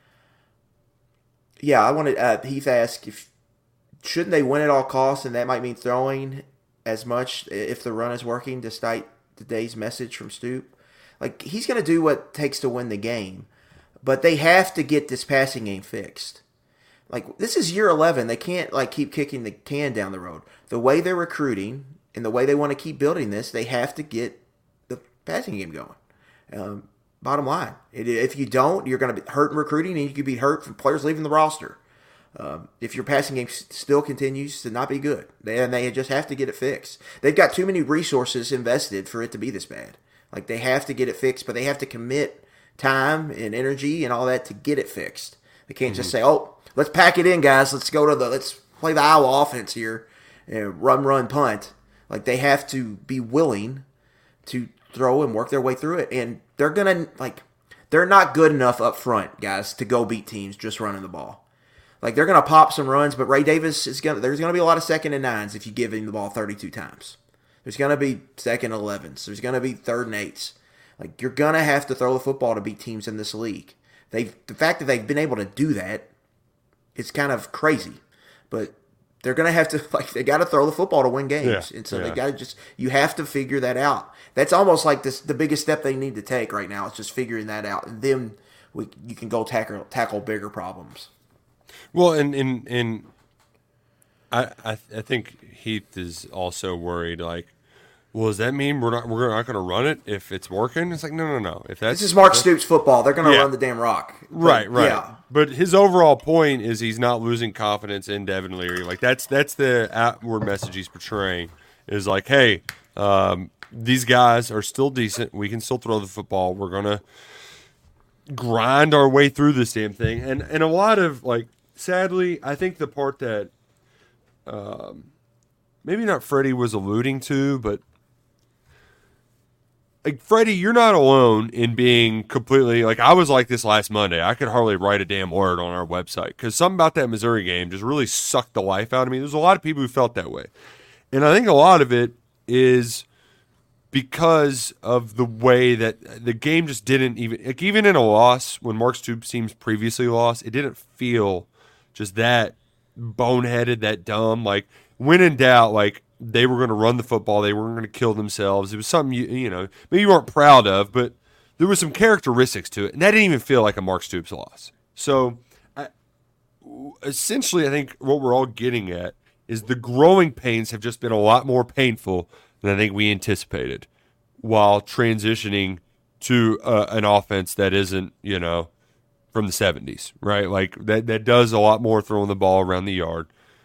Yeah, I wanted Heath asked shouldn't they win at all costs, and that might mean throwing as much if the run is working, despite today's message from Stoop. Like, he's going to do what it takes to win the game, but they have to get this passing game fixed. Like, this is year 11. They can't, keep kicking the can down the road. The way they're recruiting and the way they want to keep building this, they have to get the passing game going. Bottom line. If you don't, you're going to be hurt in recruiting, and you could be hurt from players leaving the roster. If your passing game still continues to not be good, they just have to get it fixed. They've got too many resources invested for it to be this bad. Like, they have to get it fixed, but they have to commit time and energy and all that to get it fixed. They can't just say, "Oh, let's pack it in, guys. Let's play the Iowa offense here, and run, punt." Like, they have to be willing to throw and work their way through it, and they're not good enough up front, guys, to go beat teams just running the ball. Like, they're going to pop some runs, but Ray Davis there's going to be a lot of 2nd and 9s if you give him the ball 32 times. There's going to be 2nd and 11s. There's going to be 3rd and 8s. Like, you're going to have to throw the football to beat teams in this league. The fact that they've been able to do that, it's kind of crazy. But they're going to have to, they got to throw the football to win games. And so they got to you have to figure that out. That's almost like the biggest step they need to take right now is just figuring that out. And then you can go tackle bigger problems. Well, and I think Heath is also worried. Like, well, does that mean we're not going to run it if it's working? It's like no. If that's this is Mark Stoops football, they're going to run the damn rock. Right. Yeah. But his overall point is he's not losing confidence in Devin Leary. Like, that's the outward message he's portraying. Is like, hey, these guys are still decent. We can still throw the football. We're gonna grind our way through this damn thing. And a lot of, sadly, I think the part that maybe not Freddie was alluding to, but Freddie, you're not alone in being completely, I was like this last Monday. I could hardly write a damn word on our website because something about that Missouri game just really sucked the life out of me. There's a lot of people who felt that way. And I think a lot of it is because of the way that the game just didn't even in a loss, when Mark Stoops teams previously lost, it didn't feel just that boneheaded, that dumb. When in doubt, they were going to run the football, they weren't going to kill themselves. It was something maybe you weren't proud of, but there were some characteristics to it, and that didn't even feel like a Mark Stoops loss. So, essentially, I think what we're all getting at is the growing pains have just been a lot more painful than I think we anticipated while transitioning to an offense that isn't, from the 70s, right? That does a lot more throwing the ball around the yard.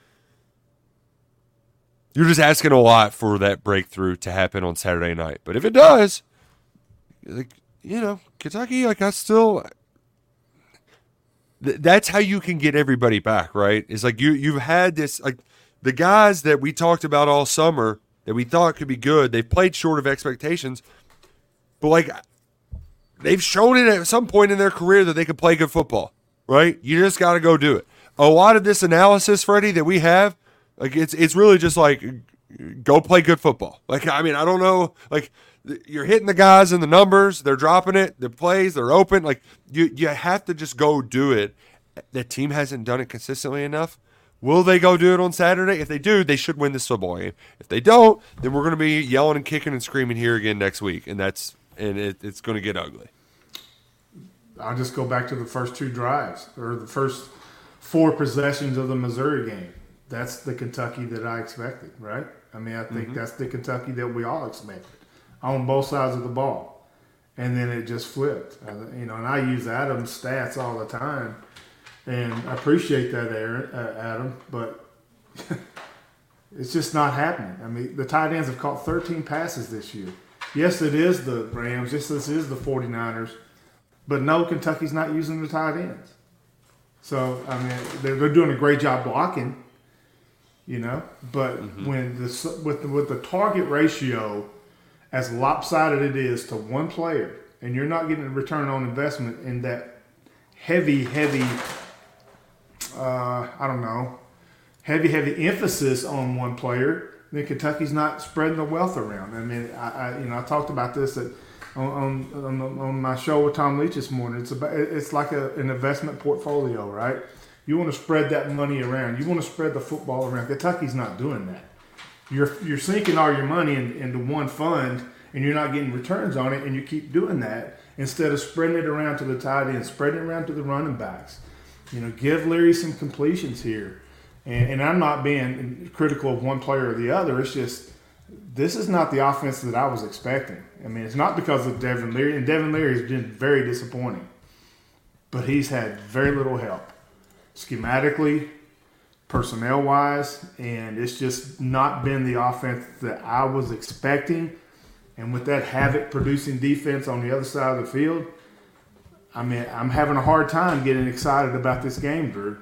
You're just asking a lot for that breakthrough to happen on Saturday night. But if it does, Kentucky, that's how you can get everybody back, right? It's you've had this, the guys that we talked about all summer that we thought could be good, they've played short of expectations, but they've shown it at some point in their career that they could play good football, right? You just got to go do it. A lot of this analysis, Freddie, that we have, it's really just go play good football. I don't know, you're hitting the guys in the numbers, they're dropping it, the plays, they're open. You have to just go do it. The team hasn't done it consistently enough. Will they go do it on Saturday? If they do, they should win this football game. If they don't, then we're going to be yelling and kicking and screaming here again next week, and it's going to get ugly. I'll just go back to the first 2 drives, or the first 4 possessions of the Missouri game. That's the Kentucky that I expected, right? I think that's the Kentucky that we all expected on both sides of the ball. And then it just flipped. And I use Adam's stats all the time. And I appreciate that, Adam, but it's just not happening. The tight ends have caught 13 passes this year. Yes, it is the Rams. Yes, this is the 49ers. But no, Kentucky's not using the tight ends. So, I mean, they're doing a great job blocking, But when with the target ratio as lopsided it is to one player, and you're not getting a return on investment in that heavy emphasis on one player, then Kentucky's not spreading the wealth around. I mean, I talked about this on my show with Tom Leach this morning. It's like an investment portfolio, right? You want to spread that money around. You want to spread the football around. Kentucky's not doing that. You're sinking all your money into one fund, and you're not getting returns on it, and you keep doing that instead of spreading it around to the tight ends, spreading it around to the running backs. Give Leary some completions here. And I'm not being critical of one player or the other. It's just this is not the offense that I was expecting. I mean, it's not because of Devin Leary, and Devin Leary has been very disappointing. But he's had very little help, schematically, personnel-wise, and it's just not been the offense that I was expecting. And with that havoc-producing defense on the other side of the field, I mean, I'm having a hard time getting excited about this game, Drew.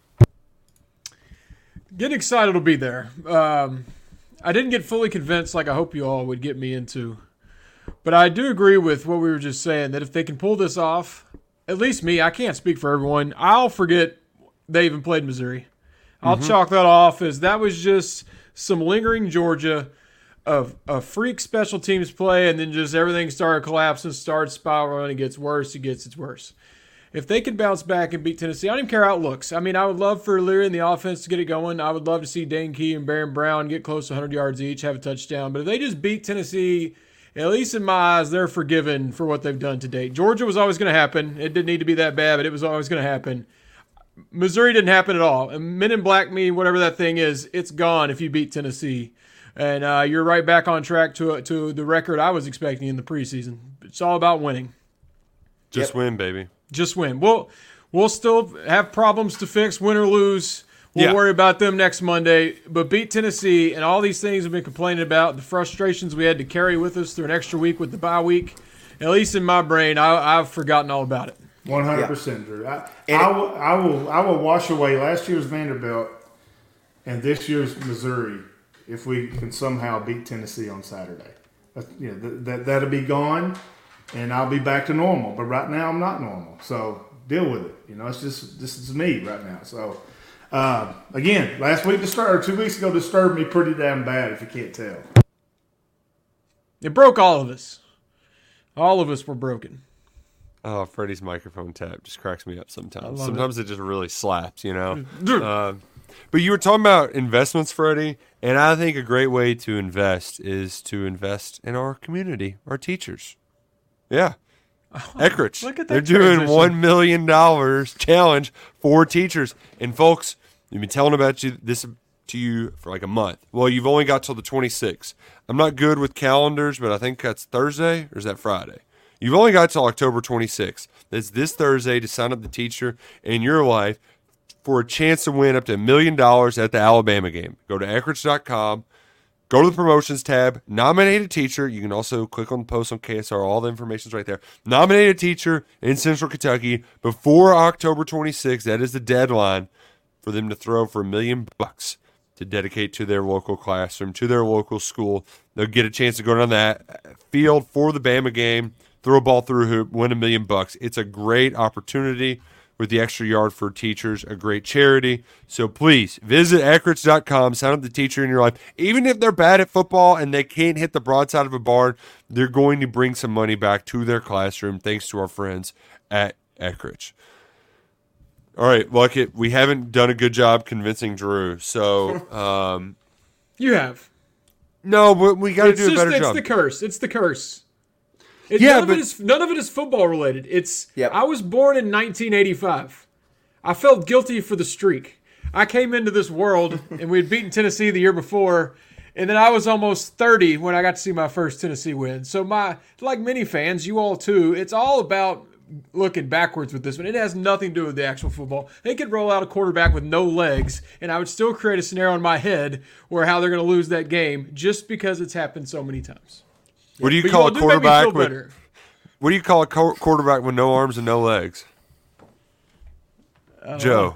Getting excited will be there. I didn't get fully convinced like I hope you all would get me into. But I do agree with what we were just saying, that if they can pull this off, at least me, I can't speak for everyone, I'll forget they even played Missouri. I'll chalk that off as that was just some lingering Georgia of a freak special teams play, and then just everything started collapsing, started spiraling, it gets worse, it's worse. If they can bounce back and beat Tennessee, I don't even care how it looks. I mean, I would love for Leary and the offense to get it going. I would love to see Dane Key and Baron Brown get close to 100 yards each, have a touchdown. But if they just beat Tennessee, at least in my eyes, they're forgiven for what they've done to date. Georgia was always going to happen. It didn't need to be that bad, but it was always going to happen. Missouri didn't happen at all. And Men in Black me, whatever that thing is, it's gone if you beat Tennessee. And you're right back on track to the record I was expecting in the preseason. It's all about winning. Just win, baby. Just win. We'll still have problems to fix, win or lose. We'll worry about them next Monday. But beat Tennessee and all these things we've been complaining about, the frustrations we had to carry with us through an extra week with the bye week, at least in my brain, I've forgotten all about it. 100%, Drew. I will wash away last year's Vanderbilt and this year's Missouri if we can somehow beat Tennessee on Saturday. That'll be gone. And I'll be back to normal. But right now, I'm not normal. So deal with it. It's just, this is me right now. So, again, last week 2 weeks ago disturbed me pretty damn bad, if you can't tell. It broke all of us. All of us were broken. Oh, Freddie's microphone tap just cracks me up sometimes. Sometimes it just really slaps, But you were talking about investments, Freddie, and I think a great way to invest is to invest in our community, our teachers. Yeah. Eckrich. Look at that. They're doing $1 million challenge for teachers. And folks, we've been telling about this to you for like a month. Well, you've only got till the 26th. I'm not good with calendars, but I think that's Thursday, or is that Friday? You've only got till October 26th. It's this Thursday to sign up the teacher in your life for a chance to win up to $1 million at the Alabama game. Go to Eckrich.com. Go to the promotions tab, nominate a teacher. You can also click on the post on KSR. All the information's right there. Nominate a teacher in Central Kentucky before October 26th. That is the deadline for them to throw for $1 million to dedicate to their local classroom, to their local school. They'll get a chance to go down that field for the Bama game, throw a ball through a hoop, win $1 million. It's a great opportunity with the extra yard for teachers, a great charity. So please visit Eckrich.com, sign up the teacher in your life. Even if they're bad at football and they can't hit the broadside of a barn, they're going to bring some money back to their classroom thanks to our friends at Eckrich. All right, Luckett, we haven't done a good job convincing Drew. So you have. No, but we got to do a better job. It's the curse. None of it is football related. I was born in 1985. I felt guilty for the streak. I came into this world and we had beaten Tennessee the year before, and then I was almost 30 when I got to see my first Tennessee win. So like many fans, you all too, it's all about looking backwards with this one. It has nothing to do with the actual football. They could roll out a quarterback with no legs, and I would still create a scenario in my head where how they're going to lose that game just because it's happened so many times. What do you call a quarterback with? What do you call a quarterback with no arms and no legs? Joe.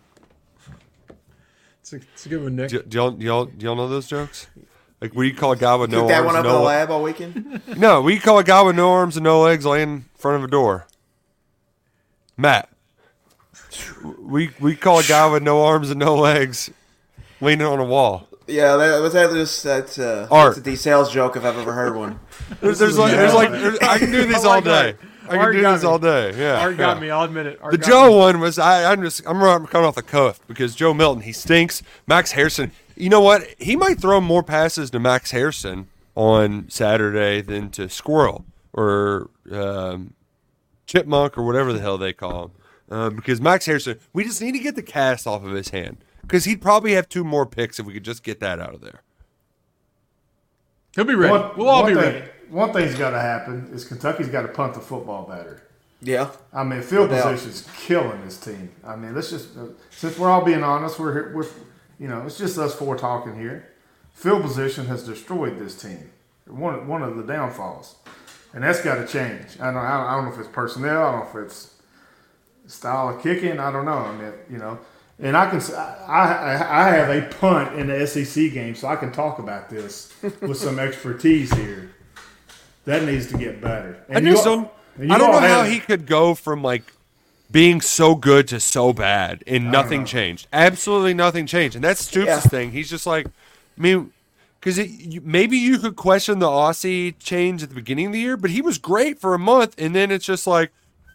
It's a good one, Nick. Do y'all know those jokes? Like, what do you call a guy with no Took that arms one and up in the no lab all weekend. No, what do you call a guy with no arms and no legs laying in front of a door? Matt. We call a guy with no arms and no legs leaning on a wall. Yeah, that's a D-Sales joke if I've ever heard one. There's I can do these all day. I can do this all day. Yeah, Art got me. I'll admit it. The Joe one was I'm coming off the cuff because Joe Milton, he stinks. Max Harrison, you know what? He might throw more passes to Max Harrison on Saturday than to Squirrel or Chipmunk or whatever the hell they call him. Because Max Harrison, we just need to get the cast off of his hand because he'd probably have 2 more picks if we could just get that out of there. He'll be ready. We'll all be ready. One thing's got to happen is Kentucky's got to punt the football better. Yeah. I mean, field position's killing this team. I mean, let's just since we're all being honest, we're it's just us 4 talking here. Field position has destroyed this team. One of the downfalls, and that's got to change. I don't know if it's personnel. I don't know if it's style of kicking. I don't know. I mean, and I have a punt in the SEC game, so I can talk about this with some expertise here. That needs to get better. And I don't know how he could go from like being so good to so bad and nothing changed. Absolutely nothing changed. And that's Stoops' thing. He's just like, I mean, because maybe you could question the Aussie change at the beginning of the year, but he was great for a month, and then it's just like.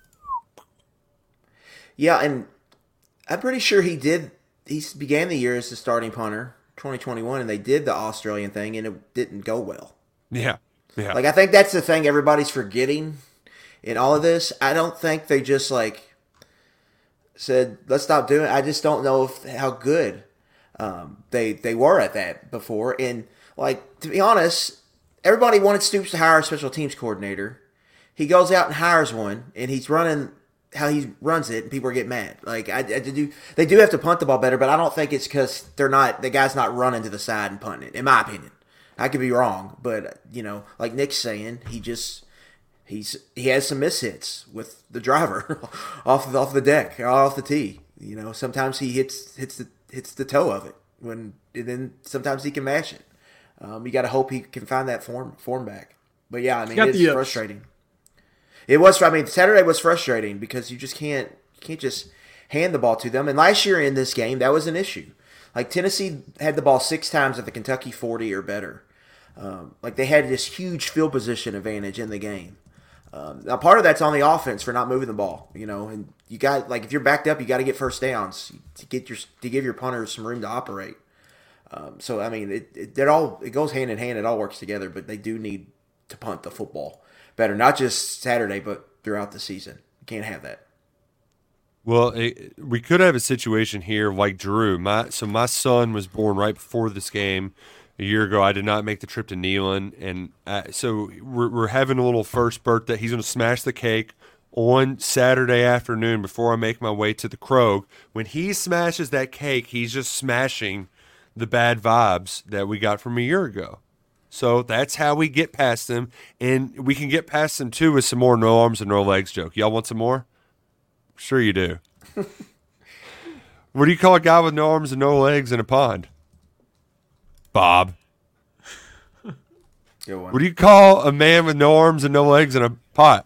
Yeah, and I'm pretty sure he did. He began the year as the starting punter, 2021, and they did the Australian thing, and it didn't go well. Yeah. Yeah. Like, I think that's the thing everybody's forgetting in all of this. I don't think they just, like, said, let's stop doing it. I just don't know how good they were at that before. And, like, to be honest, everybody wanted Stoops to hire a special teams coordinator. He goes out and hires one, and he's running how he runs it, and people are getting mad. Like, they do have to punt the ball better, but I don't think it's because the guy's not running to the side and punting it, in my opinion. I could be wrong, but like Nick's saying, he has some mishits with the driver off the deck, off the tee. Sometimes he hits the toe of it and then sometimes he can mash it. You got to hope he can find that form back. But yeah, I mean, it's frustrating. It was. I mean, Saturday was frustrating because you just can't just hand the ball to them. And last year in this game, that was an issue. Like, Tennessee had the ball 6 times at the Kentucky 40 or better. Like, they had this huge field position advantage in the game. Now, part of that's on the offense for not moving the ball, and you got, like, if you're backed up, you got to get first downs to give your punters some room to operate. So, I mean, it goes hand in hand. It all works together, but they do need to punt the football better, not just Saturday, but throughout the season. You can't have that. Well, we could have a situation here like Drew. My son was born right before this game a year ago. I did not make the trip to Neyland, and so we're having a little first birthday. He's going to smash the cake on Saturday afternoon before I make my way to the Krog. When he smashes that cake, he's just smashing the bad vibes that we got from a year ago. So that's how we get past them, and we can get past them too with some more no arms and no legs joke. Y'all want some more? Sure you do. What do you call a guy with no arms and no legs in a pond? Bob. Good one. What do you call a man with no arms and no legs in a pot?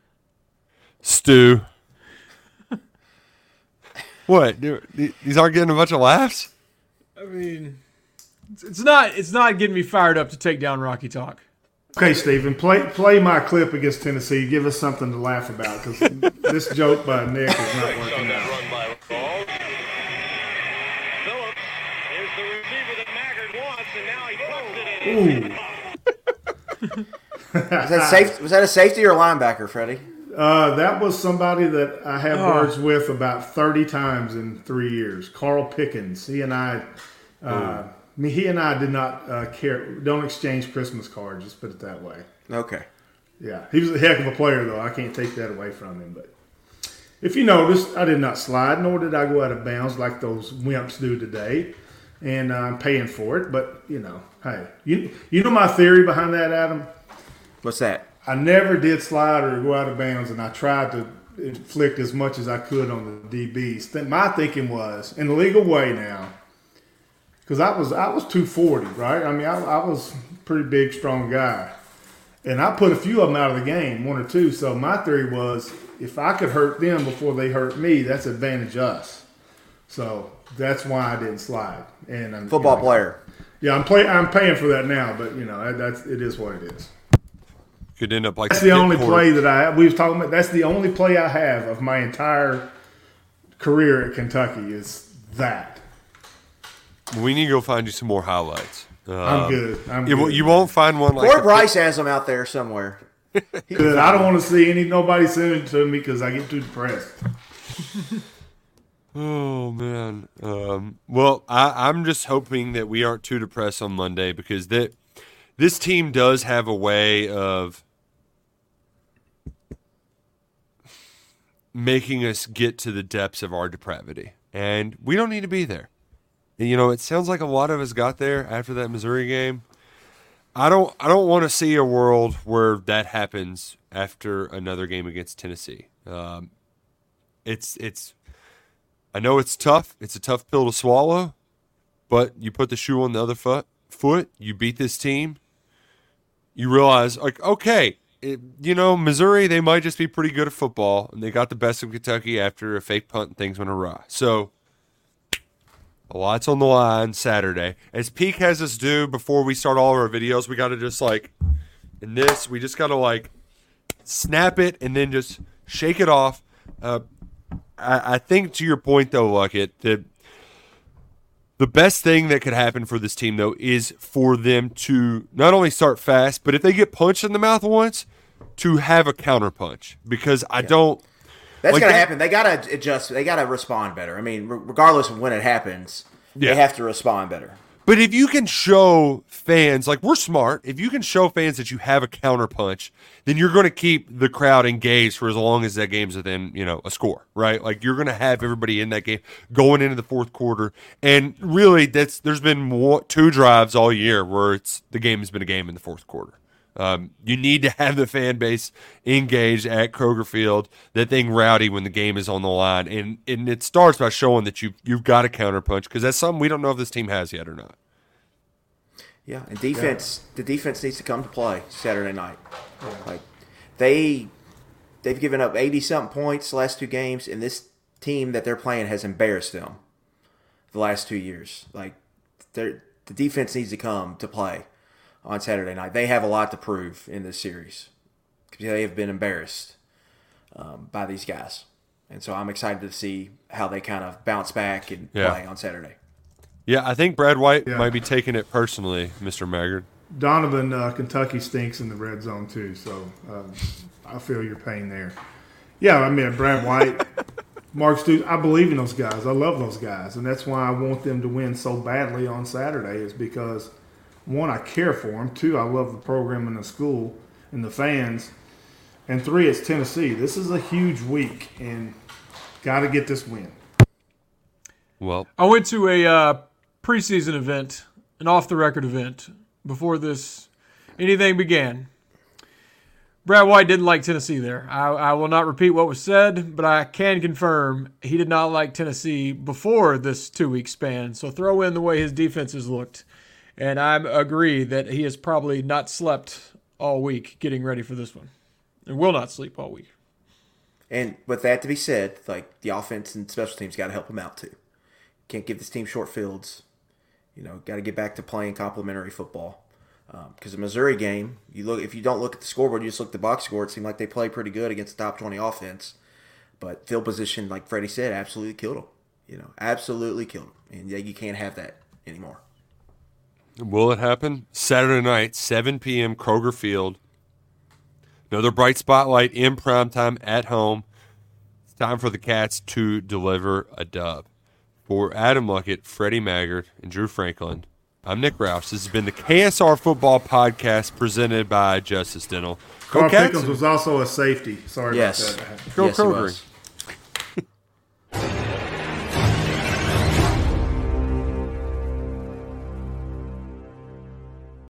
Stu. What? These aren't getting a bunch of laughs? I mean, it's not getting me fired up to take down Rocky Talk. Okay, Stephen, play my clip against Tennessee. Give us something to laugh about because this joke by Nick is not working out. Phillips is the receiver that Maggard wants, and now he puts it in. Was that a safety or a linebacker, Freddie? That was somebody that I have words with about 30 times in 3 years. Carl Pickens. He and I did not don't exchange Christmas cards, just put it that way. Okay. Yeah, he was a heck of a player, though. I can't take that away from him. But if you noticed, I did not slide, nor did I go out of bounds like those wimps do today. And I'm paying for it. But, hey, you know my theory behind that, Adam? What's that? I never did slide or go out of bounds, and I tried to inflict as much as I could on the DBs. My thinking was, in the legal way now, because I was 240, right? I mean, I was a pretty big, strong guy. And I put a few of them out of the game, 1 or 2. So my theory was, if I could hurt them before they hurt me, that's advantage us. So that's why I didn't slide. And Football player. Yeah, I'm paying for that now, but it is what it is. Could end up like That's the only play that we was talking about. That's the only play I have of my entire career at Kentucky is that. We need to go find you some more highlights. I'm good. You won't find one like Fort Bryce has them out there somewhere. Good. I don't want to see nobody send it to me because I get too depressed. Oh man. Well, I'm just hoping that we aren't too depressed on Monday because this team does have a way of making us get to the depths of our depravity, and we don't need to be there. It sounds like a lot of us got there after that Missouri game. I don't want to see a world where that happens after another game against Tennessee. It's I know it's tough. It's a tough pill to swallow, but you put the shoe on the other foot. You beat this team. You realize, like, okay, Missouri, they might just be pretty good at football, and they got the best of Kentucky after a fake punt and things went awry. So a lot's on the line Saturday. As Peak has us do before we start all of our videos, we got to just we just got to snap it and then just shake it off. I think to your point though, Luckett, that the best thing that could happen for this team though is for them to not only start fast, but if they get punched in the mouth once, to have a counter punch. Because That's going to happen. They got to adjust. They got to respond better. I mean, regardless of when it happens, they have to respond better. But if you can show fans, we're smart, if you can show fans that you have a counter punch, then you're going to keep the crowd engaged for as long as that game's within, a score, right? You're going to have everybody in that game going into the fourth quarter. And really, there's been 2 drives all year where the game has been a game in the fourth quarter. You need to have the fan base engaged at Kroger Field, that thing rowdy when the game is on the line. And it starts by showing that you've got a counterpunch, because that's something we don't know if this team has yet or not. Yeah, and defense, the defense needs to come to play Saturday night. They've given up 80-something points the last 2 games, and this team that they're playing has embarrassed them the last 2 years. The defense needs to come to play on Saturday night. They have a lot to prove in this series because they have been embarrassed by these guys. And so I'm excited to see how they kind of bounce back and play on Saturday. Yeah, I think Brad White might be taking it personally, Mr. Maggard. Donovan, Kentucky stinks in the red zone too, so I feel your pain there. Yeah, I mean, Brad White, Mark Stoops, I believe in those guys. I love those guys, and that's why I want them to win so badly on Saturday is because, 1, I care for them. 2, I love the program and the school and the fans. And 3, it's Tennessee. This is a huge week, and got to get this win. Well, I went to a preseason event, an off-the-record event, before anything began. Brad White didn't like Tennessee there. I will not repeat what was said, but I can confirm he did not like Tennessee before this 2-week span. So throw in the way his defenses looked. And I agree that he has probably not slept all week getting ready for this one. And will not sleep all week. And with that to be said, the offense and special teams got to help him out too. Can't give this team short fields. Got to get back to playing complementary football. Because the Missouri game, if you don't look at the scoreboard, you just look at the box score, it seemed like they played pretty good against the top 20 offense. But field position, like Freddie said, absolutely killed them. Absolutely killed them. And you can't have that anymore. Will it happen? Saturday night, 7 p.m., Kroger Field. Another bright spotlight in primetime at home. It's time for the Cats to deliver a dub. For Adam Luckett, Freddie Maggard, and Drew Franklin, I'm Nick Roush. This has been the KSR Football Podcast presented by Justice Dental. Carl Pickens was also a safety. Sorry about that. Go Yes, he Kroger. was.